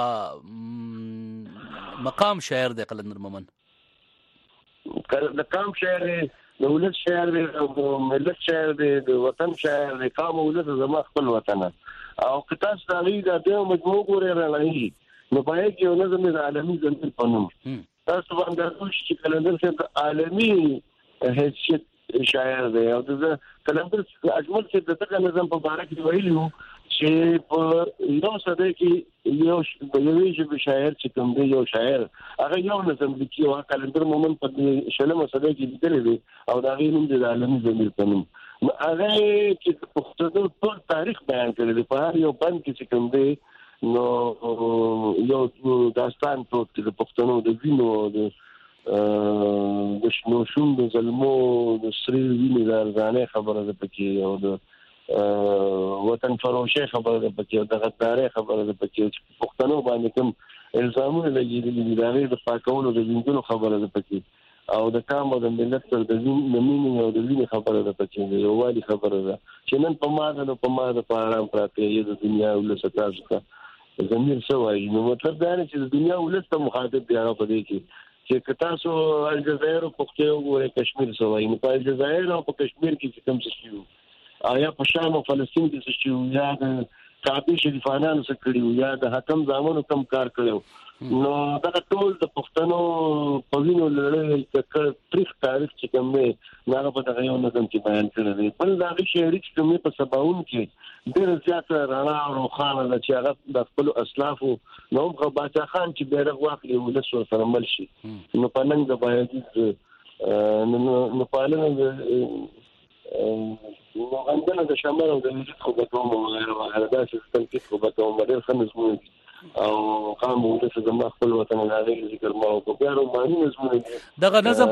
مقام شاعر دی قلندر محمد د کم شاعر د ولادت شاعر دی د ملت شاعر دی د وطن شاعر دی قام ولادت زما خپل وطن او کتاب ستاري د مجموع ګورې راغلی نو پای کې یو نظم د عالمي زمير پنوم تاسو باندې چې قلندر صاحب عالمي حیثیت شاعر دی او د قلندر اجمل چې دغه نظم په اړه کې ویلو چې په یو صدې کې یو چې شاعر چې کوم دی یو شاعر هغه یو نظم لیکي او قلندر محمد په شلمه صدې کې لیکلی دی او دا غي نوم د عالمي زمير پنوم هغه چې پښتو ټول تاریخ بیان کړی دی په هر یو بند کې چې کوم دی نو یو داستان ټول د پښتنو د وینو د شنو شوم د ظلمو د سری وینې د ارزانه خبره ده پکې او د وطن فروشه خبره ده پکې او د غداري خبره ده پکې چې پښتنو باندې کوم الزامونه لګیدلي دي دا د پاکولو د وینځلو خبره ده پکې او د کام او د ملت سره د مینې او د وینې خبره ده پکې یو والی خبره ده چې نن په ماده په آرام پراته یي د دنیا ولسه تاسو ته زمير سوای نو مطلب دا نه چې د دنیا ولسه مخاطب دی هغه په دې کې چې تاسو الجزائر او پښتو او کشمیر سوای نو په الجزائر او په کشمیر کې کوم څه شي آیا په شام او فلسطین کې څه شي یا د کعبه شریفانو څخه کړیو یا د حکم زامنو کم کار کړو نو دا ټول د پښتنو په وینو لړل کړ تاریخ هغه په دغه یو نظم کې بیان کړی دی. بل دا غي شعري چې کومې په سباون کې ډېر زیات رڼا او روښانه ده چې هغه د خپل اسلافو نو هم باچا خان چې بیرغ واخلي ولس سره مل شي نو پننګ د باندې نو پالنه نو عندنا د شمال او د وجود خو به کوم وغیره دا چې تنقید خو به کوم ډېر خمس مو او قام ولس د خپل وطن غاړي ذکر ما او په اړه معنی نظم دغه نظم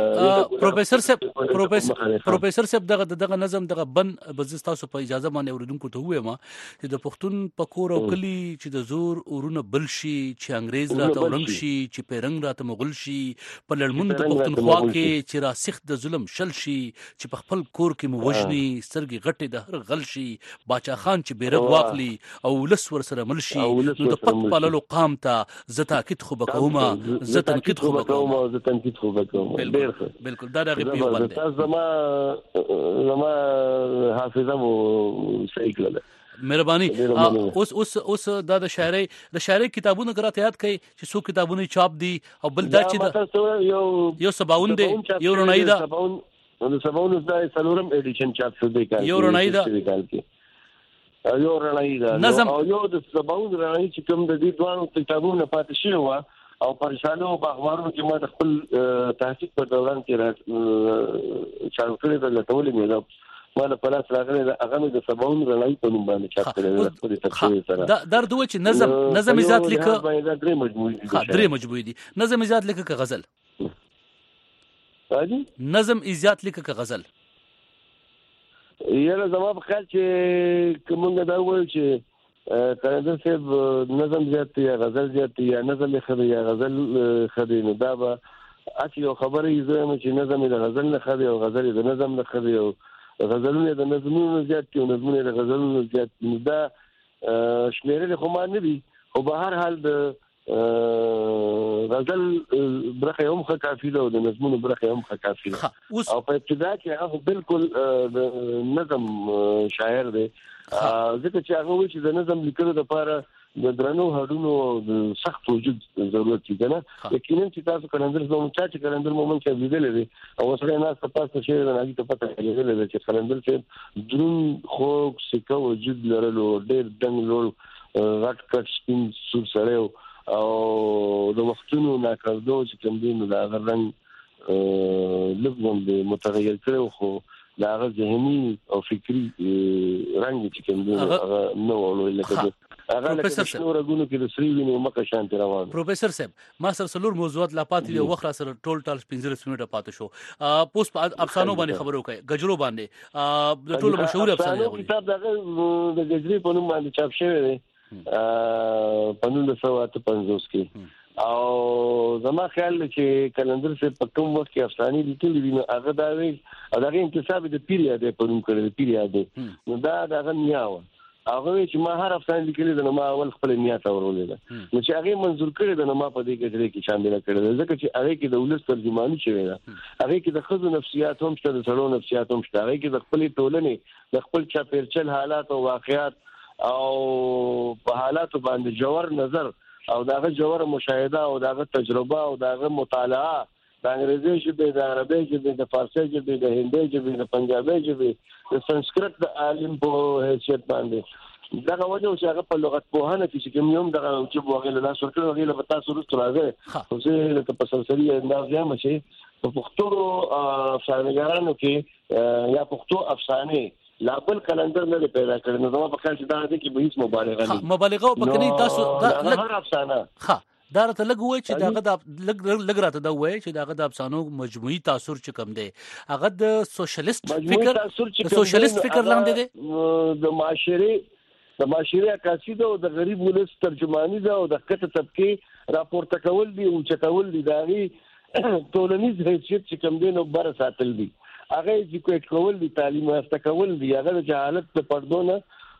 پروفیسور صاحب دغه نظم دغه بن بزستاسو په اجازه باندې اوریدونکو ته وایم چې د پښتون په کور او کلی چې د زور اورونه بل شي چې انګريز راته ورنګ شي چې پیرنګ راته مغول شي په لړمون د پښتونخوا کې چې را سخت د ظلم شل شي چې په خپل کور کې موجني سترګې غټې د هر غل شي باچا خان چې بیرغ واخلي او ولس ور سره مل شي نو د پټ پاللو قام ته زتاکید خو بکوما زتنکید خو بکوما بالکل دا دغه پیو باندې تاسو زما حافظه مو صحیح کړل مهرباني اوس دا د شاعري کتابونو غراته یاد کړئ چې څو کتابونه چاپ دي او بل دا چې یو سباون دی یو رڼای دا د سباون د سلورم ایډیشن چاپ شو دی یو رڼای دا یو رڼای دا او یو د سباون رڼای چې کوم د دې دوه کتابونو پاتې شوی و او پرشانو په اخبارونو کې ما د خپل تحقیق په دوران کې چالو کړی د لټولې مې ما په لاس راغلی هغه د سباون رڼای په نوم باندې چاپ کړی د خپل تفسیر سره دا دوه چې نظم ذات لیکه دا درې مجموعي دي نظم ذات لیکه که غزل نظم ایجاد لیکه که غزل یاره زما په خیال چې کومه دا وایي چې کله صاحب نظم زیات یا غزل زیات یا نظم خدای یا غزل خدای نو دا به اته یو خبره یې زما چې نظم د غزل نه خدای او غزل د نظم نه خدای او غزلونه د نظمونو زیات او نظمونه د غزلونو زیات دا شمیرل خو ما نه دي او په هر حال د غزل برخه هم کافی ده او د نظمونو برخه هم کافی ده او په ابتدا کې هغه بالکل د نظم شاعر دی ځکه چې هغه وایي چې د نظم لیکلو لپاره د درنو هډونو او د سخت وجود ضرورت دی کنه یقینا چې تاسو کلندر زموږ چې کلندر مومن کې ویډل دي او سره نه تاسو چې نه هغه ته پته لګیدل چې کلندر چې درون خو سکه وجود لرلو ډېر دنګ لور غټ کټ سپین سور سره او د وختونو ناکردو چې کوم دي نو دا رنګ لږ باندې متغیر کړو خو دا غو ذهني او فکری رنګ چې کوم دي هغه نو ولې لکه هغه لکه څنګه غوونو کې د سری ویني مکه شانت روان پروفیسور صاحب ما سره سلور موضوعات لا پاتې دی وخت سره ټول 15 منټه پاتې شو پوس افسانو باندې خبرو کوي غجرو باندې د ټولو مشهور افسانه کتاب دغه د غجری په نوم باندې چاپ شوی دی په 1958 کې او زما خیال چې کلندر سے په کوم وخت کې افسانې لیکلې دي نو هغه دا وی هغه انتصاب د پیریاد په نوم کړی پیریاد نو دا دغه نیاوه هغه چې ما هر افسانې لیکلې ده نو ما اول خپل نیت اورولې ده نو چې هغه منظور کړی ده نو ما په دې کې کې شامل کړی ده ځکه چې هغه کې د ولس ترجمانی شوی ده هغه کې د خزو نفسیات هم شته د سړو نفسیات هم شته هغه کې د خپل ټولنې د خپل چاپیرچل حالات او واقعیات او په حالات باندې جوهر نظر او داغه جوهر مشاهده او داغه تجربه او داغه مطالعه د انګریزي ژبه د عربي ژبه د فارسي ژبه د هندي ژبه د پنجابي ژبه د سنسکرت د عالم په حیثیت باندې دغه وجه چې هغه په لغت پوهانه کې کوم یوم دغه چې بوغله لا سرکړو غیله په تاسو سره راځي خو زه لکه په سلسله انداز یم چې په پښتو افسانه‌ګرانو کې یا پښتو افسانه لا بل کلندر نه پیدا کړي نو زما په خیال چې دا د کې به هیڅ مبالغه نه مبالغه وکړي تاسو دا هر افسانه دا راته لګ وای چې داغه د لګ راته دا وای چې داغه د افسانو مجموعي تاثر چې کم دی هغه د سوشلیست فکر لاندې دی د معاشري عکاسي ده او د غریب ولس ترجمانی ده او د کته طبقه راپورته کول دي او چتول دي داغي ټولنیز حیثیت چې کم دی نو بر ساتل دي هغه چې کوټ کول دي تعلیم واسطه کول دي هغه د جهالت په پردونه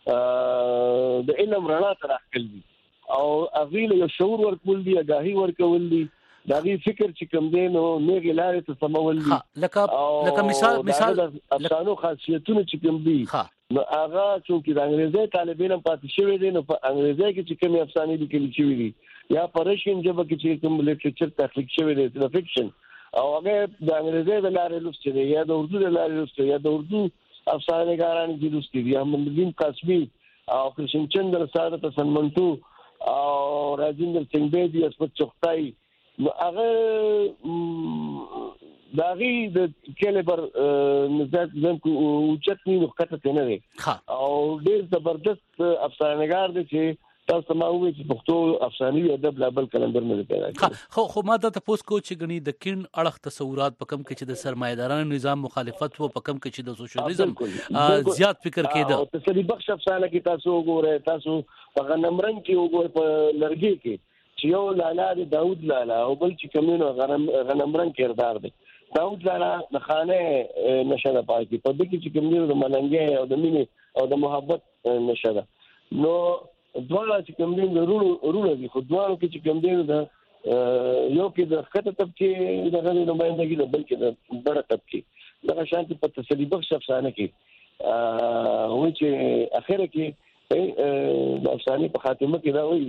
د علم رڼا تر اخل دي او هغه له شعور ورکول دي آگاهي ورکول دي دا غي فکر چې کوم دی نو نه غلارې ته سمول دي لکه مثال افسانو خاصیتونه چې کوم دي نو هغه چې د انګریزي طالبانو پاتې شوی دي نو په انګریزي کې چې کوم افسانې لیکل شوی دي یا پرشین ژبه کې چې کوم لیټریچر تخلیق شوی دی د فکشن او هغه د انګریزي د لارې لوستي دی یا د اردو د لارې لوستي یا د اردو افسانه ګاران چې لوستي دي احمد الدین قاسمی او کرشن چندر سعادت حسن منټو او راجندر سنگھ بیدی اسمت چغتائی نو هغه داغي د کلیبر نزدک زنکو اوچت نی نقطه نه دی او ډیر زبردست افسانه‌ګار دی چې تاسو ما وایي چې پښتو افسانوي ادب لا بل کلندر نه پیدا کړ خو ما دا تاسو کو چې غني د کین اړخ تصورات په کم کې چې د سرمایدارانو نظام مخالفت وو په کم کې چې د سوشلیزم زیات فکر کېده او تسلی بخش افسانه کې تاسو وګورئ تاسو په غنمرنګ کې وګورئ په لرګي کې چې یو لالا د داوود لالا او بل چې کومینو غنمرنګ کردار دی داوود لالا د خانه نشه پاتې په دې کې چې کومینو د ملنګي او د مینې او د محبت نشه ده نو دواړه چې کوم دین د رونو دي خو دواړو کې چې کوم دین د یو کې د خطه طبقه د غني نمائندګي د بل کې د بڑا طبقه دا شانتي په تسلی بخش افسانه کې وایي چې اخره کې د افسانه په خاتمه کې دا وایي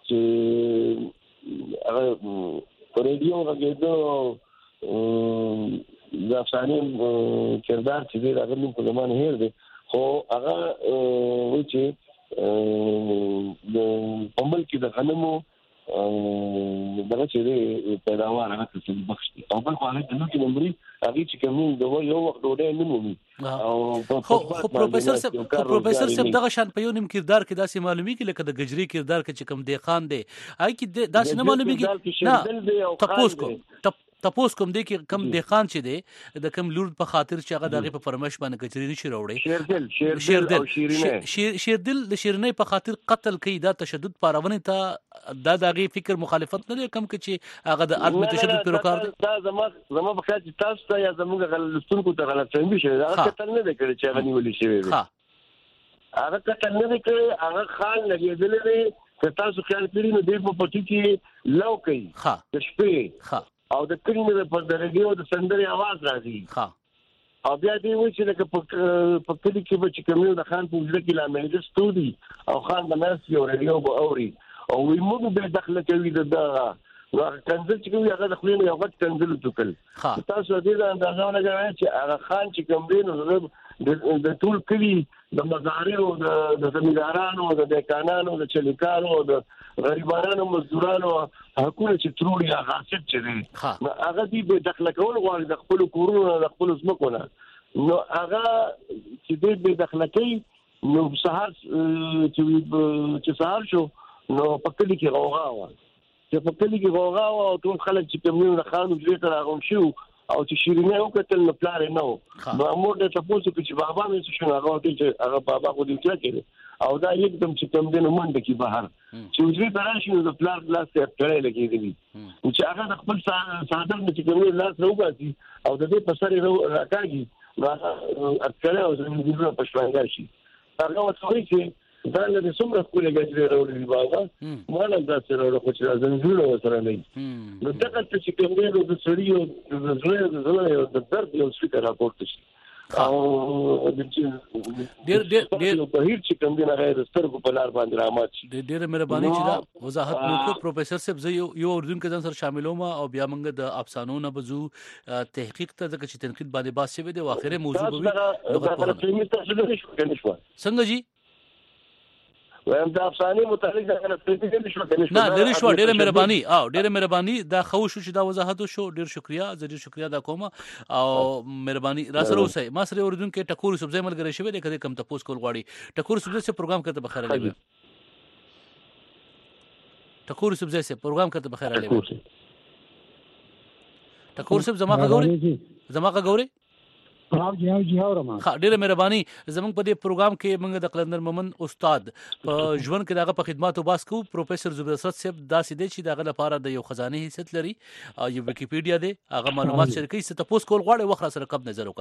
چې هغه په ریډیو غږیدو د افسانه کردار چې دی هغه موږ په زمانه هیر دی خو هغه وایي چې د پمبل کې د غنمو دغه چې پیداوار هغه څه بخښ دي او بل خو هغه د نو کې نمبري هغه چې کوم د یو وخت ډوډۍ نه مومي خو پروفیسور صاحب دغه شان په یو نیم کردار کې داسې معلومي کې لکه د گجري کردار کې چې کوم دی خان دی آی کې داسې نه معلومي کې نه تاسو کوم دی کې کم دی خان چې دی د کم لور په خاطر چې هغه دغه په فرمایش باندې کچري نشي راوړي شیردل د شیرنۍ په خاطر قتل کوي دا تشدد پارونه ته دا دغه فکر مخالفت نه کوم چې هغه د عدم تشدد پیروکار دی دا زما په خاطر چې تاسو ته یا زموږ غلطونکو ته غلط فهمي شي دا قتل نه کړي چې هغه نیول شي هغه قتل نه کړي هغه خان لګیدل دی که تاسو خیال کړئ نو د په پټي کې لو کوي د شپې او د کلمې په درګیو د سندري आवाज راځي او بیا دې وایي چې لکه په کلی کې به چې کومو د خان په ځل کې لامل د ستودي او خان د ناس یو ریډیو به اوري او وي موږ به داخله کوي د کنځل چې کوي هغه د خلینو یو غټ کنځل وکړ تاسو دې دا اندازه لګوي چې هغه خان چې کوم دین د ټول کلی د مزارع او د زمیندارانو او د دکانانو د چلیکانو او د غریبانو مزدورانو حقوق چې تروري غاصب چې دي هغه دې به داخله کول غواړي د خپل کورونو د خپل ځمکو نه نو هغه چې دې به داخله کوي نو سهار چې سهار شو نو په کلی کې غوغا و چې په کلی کې غوغا او ټول خلک چې کومو د خانو دې ته راغون شو او چې شیرینه او کتل نو پلار نه نو امور د تاسو چې بابا مې شو هغه چې هغه بابا خو دې کړی او دا یکدم چې کوم دینه منډه کې بهر چې وزري تراشي د پلار لاس ته تړلې لګېږي چې هغه د خپل صادر چې کوم لاس راوګاسي او د دې په سر راکاږي نو اکثره او زموږ په شوانګار شي هغه وڅوري چې دا له څومره کولې غږ راوړي بابا مونږ دا سره ورو چې زنجیر سره نه نو دا چې کوم دی د سړیو د زړه د درد یو څه راپورته شي او ډېر په هیڅ چې کوم دی نه غیر سترګو په لار باندې رامات شي ډېر مهرباني چې دا وضاحت وکړو پروفیسور صاحب زه یو اردن کې ځان سره شاملوم او بیا موږ د افسانو نه بزو تحقیق ته ځکه چې تنقید باندې باس شوی دی واخره موضوع به څنګه جی ویم دا افسانه متعلق د غلطۍ نشو نه لري شو ډیره مهرباني دا خو شو چې دا وضاحت شو ډیر شکریا زه ډیر شکریا دا کوم او مهرباني را سره اوسئ ما سره اردن کې ټکور سبزی ملګری شوی دی کله کم تاسو کول غواړي ټکور سبزی سے پروګرام کرتے بخیر علی ټکور سبزی سے پروګرام کرتے بخیر علی ټکور سب زما کا ګوري جی اورم ډیره مهرباني زمونږ په دې پروګرام کې موږ د قلندر مومن استاد په ژوند کې دغه په خدماتو باس کو پروفیسور زبردست صاحب دا سیده چې دغه لپاره د یو خزانه حیثیت لري او یو ویکیپیډیا دی هغه معلومات شریکي ست تاسو کول غواړي وخت سره کب نظر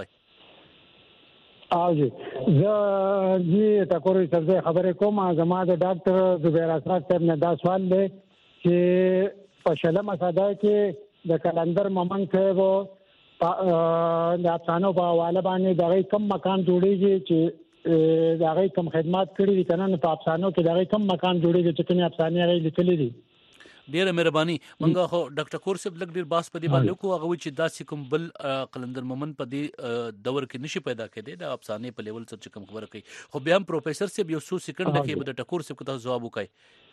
وکړي جی زه ټکوري سبزی خبرې کوم زما د ډاکټر زبیر اسرار صاحب نه دا سوال دی چې په شلمه صدا کې د قلندر مومن صاحب د افسانو په حواله باندې دغه کم مکان جوړیږي چې دغه کم خدمات کړي دي کنه په افسانو کې دغه کم مکان جوړیږي چې کومه افسانې غي لیکلې دي ډیره مهرباني. منګه خو ډاکټر کور صاحب لګ ډیر باس په دې باندې کو هغه چې داسې کوم بل قلندر مومن په دې دور کې نشي پیدا کېدی د افسانې په لیول سره کوم خبره کوي خو بیا هم پروفیسور صاحب یو څو سکند کې به ډاکټر کور صاحب ته جواب وکړي.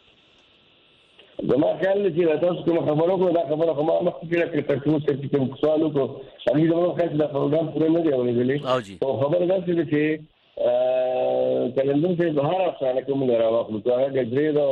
زما خیال دی چې تاسو کوم خبرو کو دا خبره خو ما مخکې کړه چې ډاکټر کور صاحب کوم سوال وکړو هغه زما خیال دا پروګرام پوره نه دی اورېدلی او خبره دا چې کلندر سے بهر افسانه کوم راوخلو هغه ګجری دا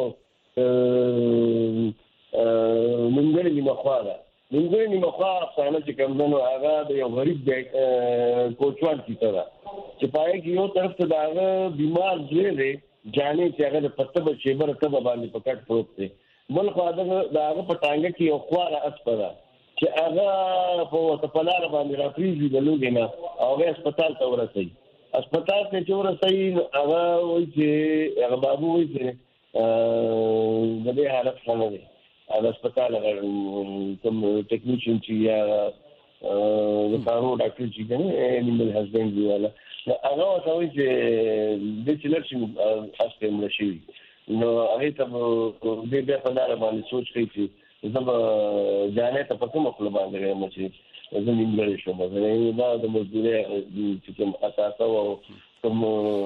منګړی نیمخوا ده. منګړی نیمخوا افسانه چې کوم نو هغه د یو غریب کوچوان کیته ده چې پای کې یو طرف ته دا بیمار دی جانې چې هغه د پته به شیبر ته باندې پکټ پروت دی بل خو دا هغه پټانګه کې یو خواره اسپره چې هغه په تپلار باندې راپریږي د لوګي نه او هغه هسپتال ته ورسېږي. هسپتال ته چې ورسېږي هغه وایي چې هغه بابو وایي چې د دې حالت څنګه دی. هغه هسپتال کوم ټیکنیشن چې یا د کارو ډاکټر چې کنه انیمل هسبنډري والا هغه وایي چې د چلرشن استه ملشي نو هغه ته دې بیا په لار باندې سوچ کوي چې زما ځانې ته په کومه خپل باندې راځم چې زه نیمګړی شوم دا د مزدوري چې کوم اساسه او کوم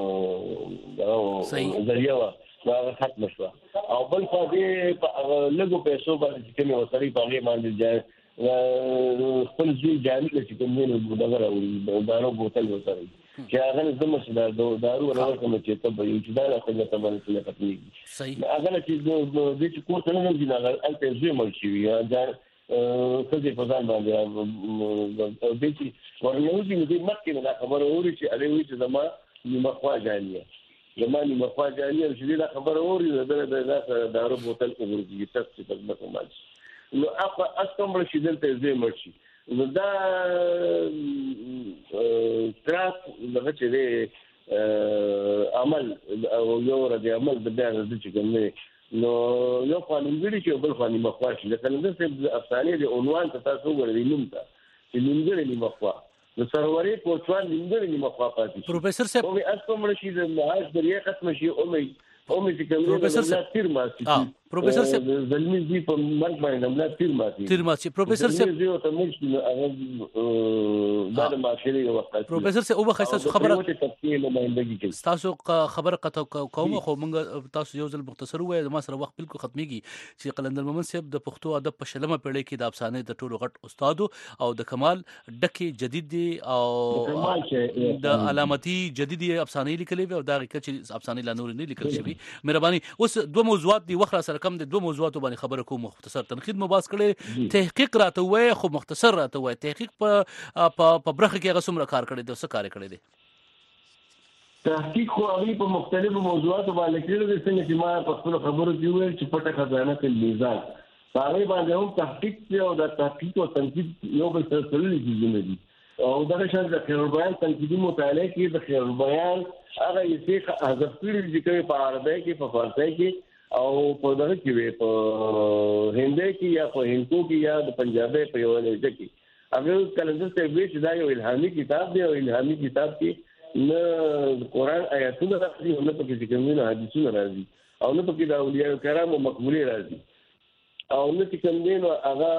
ذریعہ هغه ختم شو او بل خو دې لږو پیسو باندې چې کوم وسري په هغه باندې ځای خپل ځای جامې چې کوم نه دغه راوړي دارو بوتل وسري چې هغه زموږ د دارو راوړم چې ته به یو چې دا راځي ته باندې څه ختمي صحیح هغه چې د دې کوټه نه دی نه الته زوی مل شي یا څه په ځان باندې د دې ورنوځي دې مکه نه خبر اوري چې علي وي چې زما نیمخوا جانیه زماني مخوا جانیه چې دا خبر اوري دا دارو بوتل وګوري تاسو په مکه باندې نو اخو استمر شي دلته زوی مل شي نو دا تراس دغه چې عمل او یو ردی عمل د بیان د چې کوم نو یو قانونګړي چې بل قانوني مخوا شي لکه نن څه افسانې د عنوان تاسو وګورئ نوم ته چې نیمګړي مخوا د سروري کوچوان نیمګړي مخوا پاتې پروفیسور صاحب او استمر شي د معاش درې ختم شي او چې کوم پروفیسور صاحب تیر ماسي پروفیسور صاحب زلمی دی په مرګ باندې املا تیر ماسي پروفیسور صاحب یو ته موږ هغه دا معاشري وخت پروفیسور صاحب او خاصه خبره تفصیل نمائندګي کوي تاسو خبره کوم خو موږ تاسو یو ځل مختصر وایي ما سره وخت بالکل ختميږي چې قلندر مومن صاحب د پښتو ادب په شلمه پیړۍ کې د افسانې د ټولو غټ استاد او د کمال ډکه جدید دی او د علامتي جدید افسانې لیکلې او دا چې افسانې لا نور نه لیکل شوی مهرباني اوس دوه موضوعات دی وخت سره کم د دوه موضوعاتو باندې خبره کوم مختصر تنقید مباحث کړي تحقیق راته وای خو مختصر راته وای تحقیق په برخه کې هغه څومره کار کړی دی څه کار کړی دی تحقیق خو هغه په مختلفو موضوعاتو باندې کړی دی څنګه چې ما په خپل خبرو کې ویل چې پټه خزانه په میزان هغه باندې هم تحقیق او د تحقیق او تنقید یو بل سره تړلي دي او دا شان د خیر البیان تنقیدي مطالعه کې د خیر البیان هغه یې حذف کړی دي چې په عربی کې په فارسی کې او په دغه کې په هندي کې یا په هندو کې یا د پنجابي په یو لهجه کې هغه کلندر ته وی چې دا یو الهامي کتاب دی او الهامي کتاب کې نه قرآن آیاتونه راځي او نه پکې ذکرونه حدیثونه راځي او نه پکې د اولیاء کرام او مقبولي راځي او نه چې کوم دی نو هغه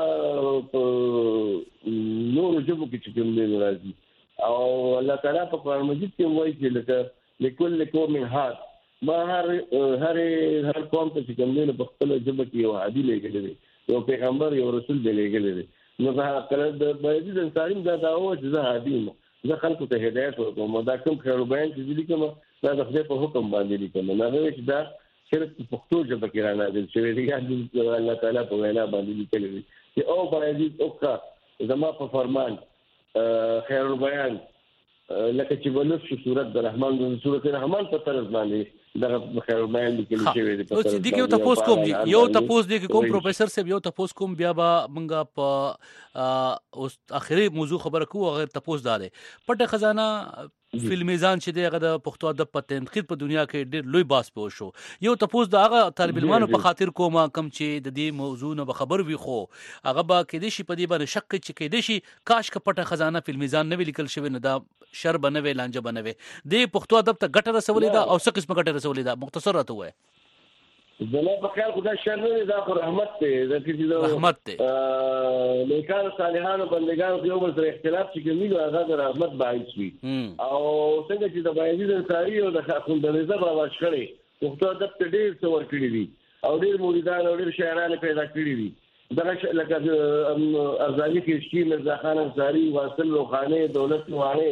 نور جبو کې کوم دی راځي او الله تعالی په قرآن مجید کې وایي چې لکه لكل قوم هاد ما هر قوم ته چې کوم دی په خپل جبه کې یو عادي لګیدل یو پیغمبر یو رسول دی لګیدل نو دا کله د باید د انسانیم دا او چې زه عادي یم زه خلکو ته هدایت ورکوم دا کوم خیر بیان چې دي کوم دا د خدای په حکم باندې لیکم نه غوښ دا صرف پښتو ژبه کې را نازل شوی دی الله تعالی په وینا باندې لیکل دي چې او باید اوکا زما په فرمان خیر بیان لکه چې ولوس صورت د رحمان د صورت رحمان په طرز باندې دا خیر بیان لیکل شوی دی او چې دغه تاسو کوم یو تاسو د کوم پروفیسور صاحب یو تاسو کوم بیا به منګه په اوس اخري موضوع خبره کوو غیر تاسو داله پټه خزانه فلمیزان چې دغه د پښتو ادب په تنقید په دنیا کې ډېر لوی باس پوه شو یو تاسو د هغه طالب علمانو په خاطر کومه کم چې د دې موضوع نه خبر وي خو هغه به کې دي شي په دې باندې شک چې کې دي شي کاش ک پټه خزانه فلمیزان نه لیکل شوی نه دا شر بنوي لانجه بنوي د پښتو ادب ته ګټه رسولې ده او څه قسمه ګټه رسولې ده مختصر راته وای زما په خیال خدای شر نه دا خو رحمت دی دا چې رحمت دی نیکانو صالحانو بندگانو یو بل سره اختلاف چې کوي نو هغه د رحمت باعث وي او څنګه چې د بایزید انصاری او د خوندرزه بابا شخړې پښتو ادب ته ډېر څه ورکړي دي او ډېر مریدان او ډېر شاعران پیدا کړي دي دغه لکه ارزاقی کشکی مرزا خان انصاری واصل روحانی دولت روحانی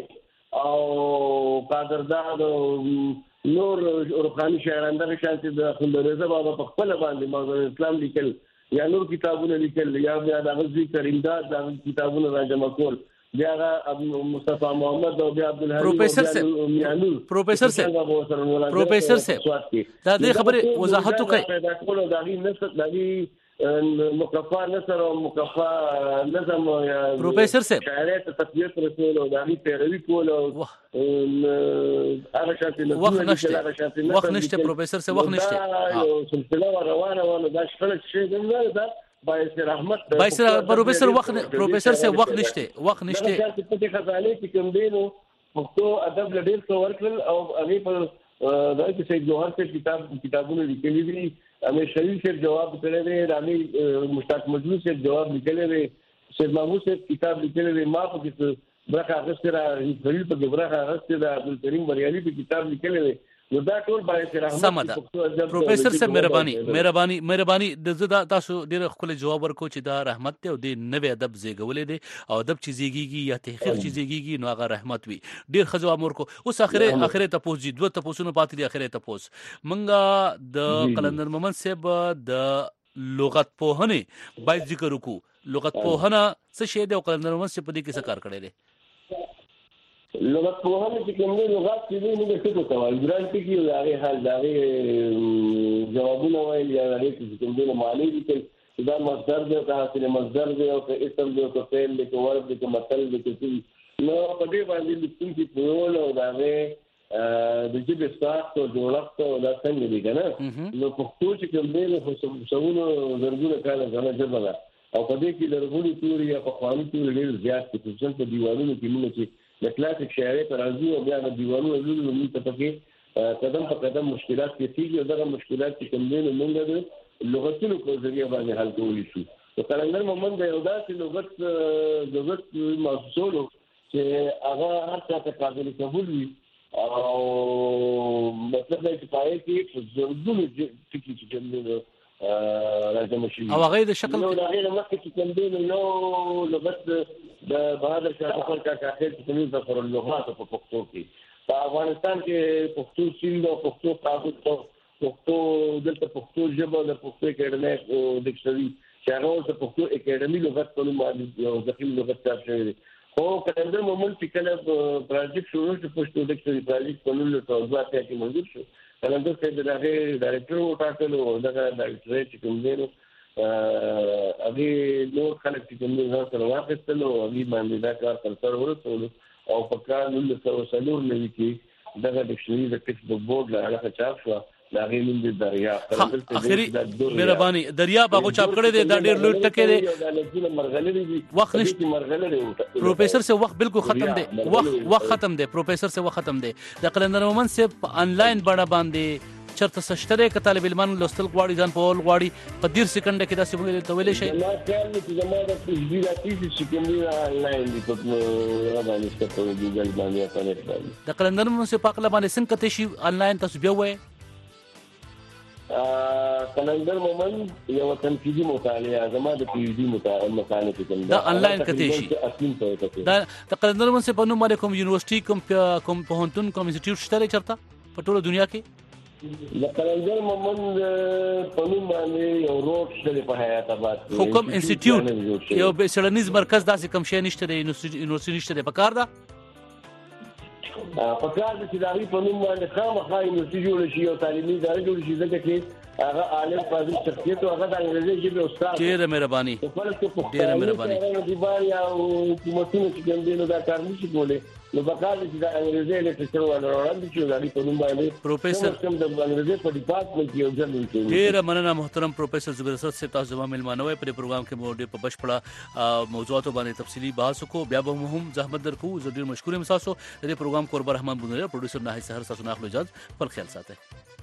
او قادرداد نور روحاني شاعران دغه شانتي د خوندرزه بابا په خپل باندې موضوع اسلام لیکل یا نور کتابونه لیکل یا بیا د ذکر امداد د کتابونو راجمع کول بیا مصطفی محمد او بیا عبدالحلیم پروفیسور صاحب دا د خبره وضاحت کوي پیدا کول دا غي نسب مکفا نصر او مکفا نظم یا پروفیسور صاحب شاعرات تطبیق رسول او دغه پیروي کول او هغه شانتي وخت نشته پروفیسور صاحب وخت نشته یو سلسله روانه ونه دا شخص شي دا باعث رحمت پروفیسور پروفیسور صاحب وخت نشته په خزانه کې کوم دینو پښتو ادب لډیر څو ورکل او هغه په دا چې سید جوهر سے کتابونه لیکلي دي امیر شریف سے جواب کړی دی رامي مشتاق مجلس سے جواب لیکلی دی سید محمود سے کتاب لیکلی دی ما په کې برخه اخستره خلیل په برخه اخستره عبدالکریم بریالي په کتاب لیکلی دی نو دا ټول باندې رحمت پروفیسور صاحب مهرباني د زدا تاسو ډیر خپل جواب ورکو چې دا رحمت ته او د نوې ادب زیږولې دي او ادب چې زیږیږي یا تحقیق چې زیږیږي نو هغه رحمت وي ډیر خزو امر کو اوس اخره تاسو دي دوه تاسو نه پاتې دي اخره تاسو منګه د قلندر محمد صاحب د لغت پوهنه باید ذکر وکړو لغت پوهنه څه شی دی او قلندر محمد صاحب په دې کې څه کار کړی دی لغت پوهنه چې کوم دی لغت چې دی موږ څه کوو ګرانټي کې هغه حال دا جوابونه وایي یا هغه چې کوم دی معنی دي دا مصدر دی دا اصلي مصدر دی او اسم دی او فعل دی او ورب دی او مثل دی نو په دې باندې د څه په ول او دا د جبه ساخت او جوړښت او دا څنګه دی کنه نو پښتو چې کوم دی نو څوونه زرګونه کاله ځنه جبه او په دې کې لرغونی توري یا په خواني توري ډېر زیات دي چې په دیوالونو کې موږ چې د کلاسیک شاعرۍ پر راځي او بیا د دیوالونو لولو موږ ته پکې قدم په قدم مشکلات کېږي او دغه مشکلات چې کوم دي نو موږ د لغتونو په ذریعہ باندې حل کولی شو په قلندر محمد د یو داسې لغت محسوسولو چې هغه هر څه ته قابل قبول وي او مطلب دا چې پای کې زرګونو ټکي چې کوم دي راځم شي او هغه د شکل نو دا غیر مخکې چې کوم دي نو لغت د بهادر شاه ظفر کاکا خیل چې کومې ظفر اللغات په پښتو کې په افغانستان کې پښتو سیند او پښتو قاموس پښتو دلته پښتو ژبه د پښتو اکیډمي ډکشنري چې هغه د پښتو اکیډمي لغت په نوم باندې یو ځکه لغت چاپ شوی دی خو قلندر محمد چې کله پروژیکټ شروع شو پښتو ډکشنري پروژیکټ په نوم له توضیحات کې منظور شو قلندر صاحب دغه ډایرکټر وټاکلو دغه ډایرکټر چې کوم دی هغه نور خلک چې کوم ځای سره واخیستل او هغه باندې دا کار تر سره ورسول او په کال 1990 کې دغه ډکشنري د ټیکس د بورډ له هغه چاپ شو دا غي نوم دی دریا اخري مهرباني دریا باغو چاپ کړی دی دا ډیر لوټ ټکی دی وخت نشته مرغلری پروفیسور سے وخت بالکل ختم دی وخت ختم دی پروفیسور سے وخت ختم دی د قلندر محمد سے آنلاین بڑا باندې چرته سشتره ک طالب علمان لوستل غواړي ځان په ول غواړي په 10 سکند کې دا سیمه ته ویلې شي ما خیال دي چې زموږ د تجرباتي چې کومه آنلاین دي په باندې ستاسو د ګوګل باندې اپلوډ د قلندر محمد سے پاک باندې څنګه ته شي آنلاین تاسو بیا وای قلندر محمد یو تنقیدی مطالعه زما د پی ایچ ډی مطالعه کوم دا آنلاین کته شي دا د قلندر محمد سے په نوم باندې کوم یونیورسيټي کوم پوهنتون کوم انسټیټیوټ شته چرته په ټوله دنیا کې د قلندر محمد په نوم باندې یو روډ شته په حیات آباد کې حکم انسټیټیوټ یو بیسړنیز مرکز داسې کوم شی نشته د یونیورسيټي نشته په کار دا په کار چې دا په نوم باندې خامخا یونیورسيټي جوړ شي او تعلیمي ادارې جوړ شي ځکه چې هغه عالم فاضل شخصیت او هغه د انګریزي ژبې استاد ډېر مهرباني ډېر مهرباني د باریا او حکومتونو چې کوم دي نو دا کار نشي کولای نو بقاله چې د انګریزي لیټریچر وړاندې چې غالي په نوم باندې پروفیسور کوم د انګریزي په ډپارټمنټ کې یو ځل کوي ډېر مننه محترم پروفیسور زبیر اسد سے تاسو زما ملمانه وي په پروګرام کې مو ډېر په بشپړه موضوعات باندې تفصیلی بحث وکړو بیا به هم زحمت درکو زه ډېر مشکور یم تاسو د پروګرام قربان رحمان بونره پروډوسر ناهي سحر تاسو نه اخلو اجازه خپل خیال ساتئ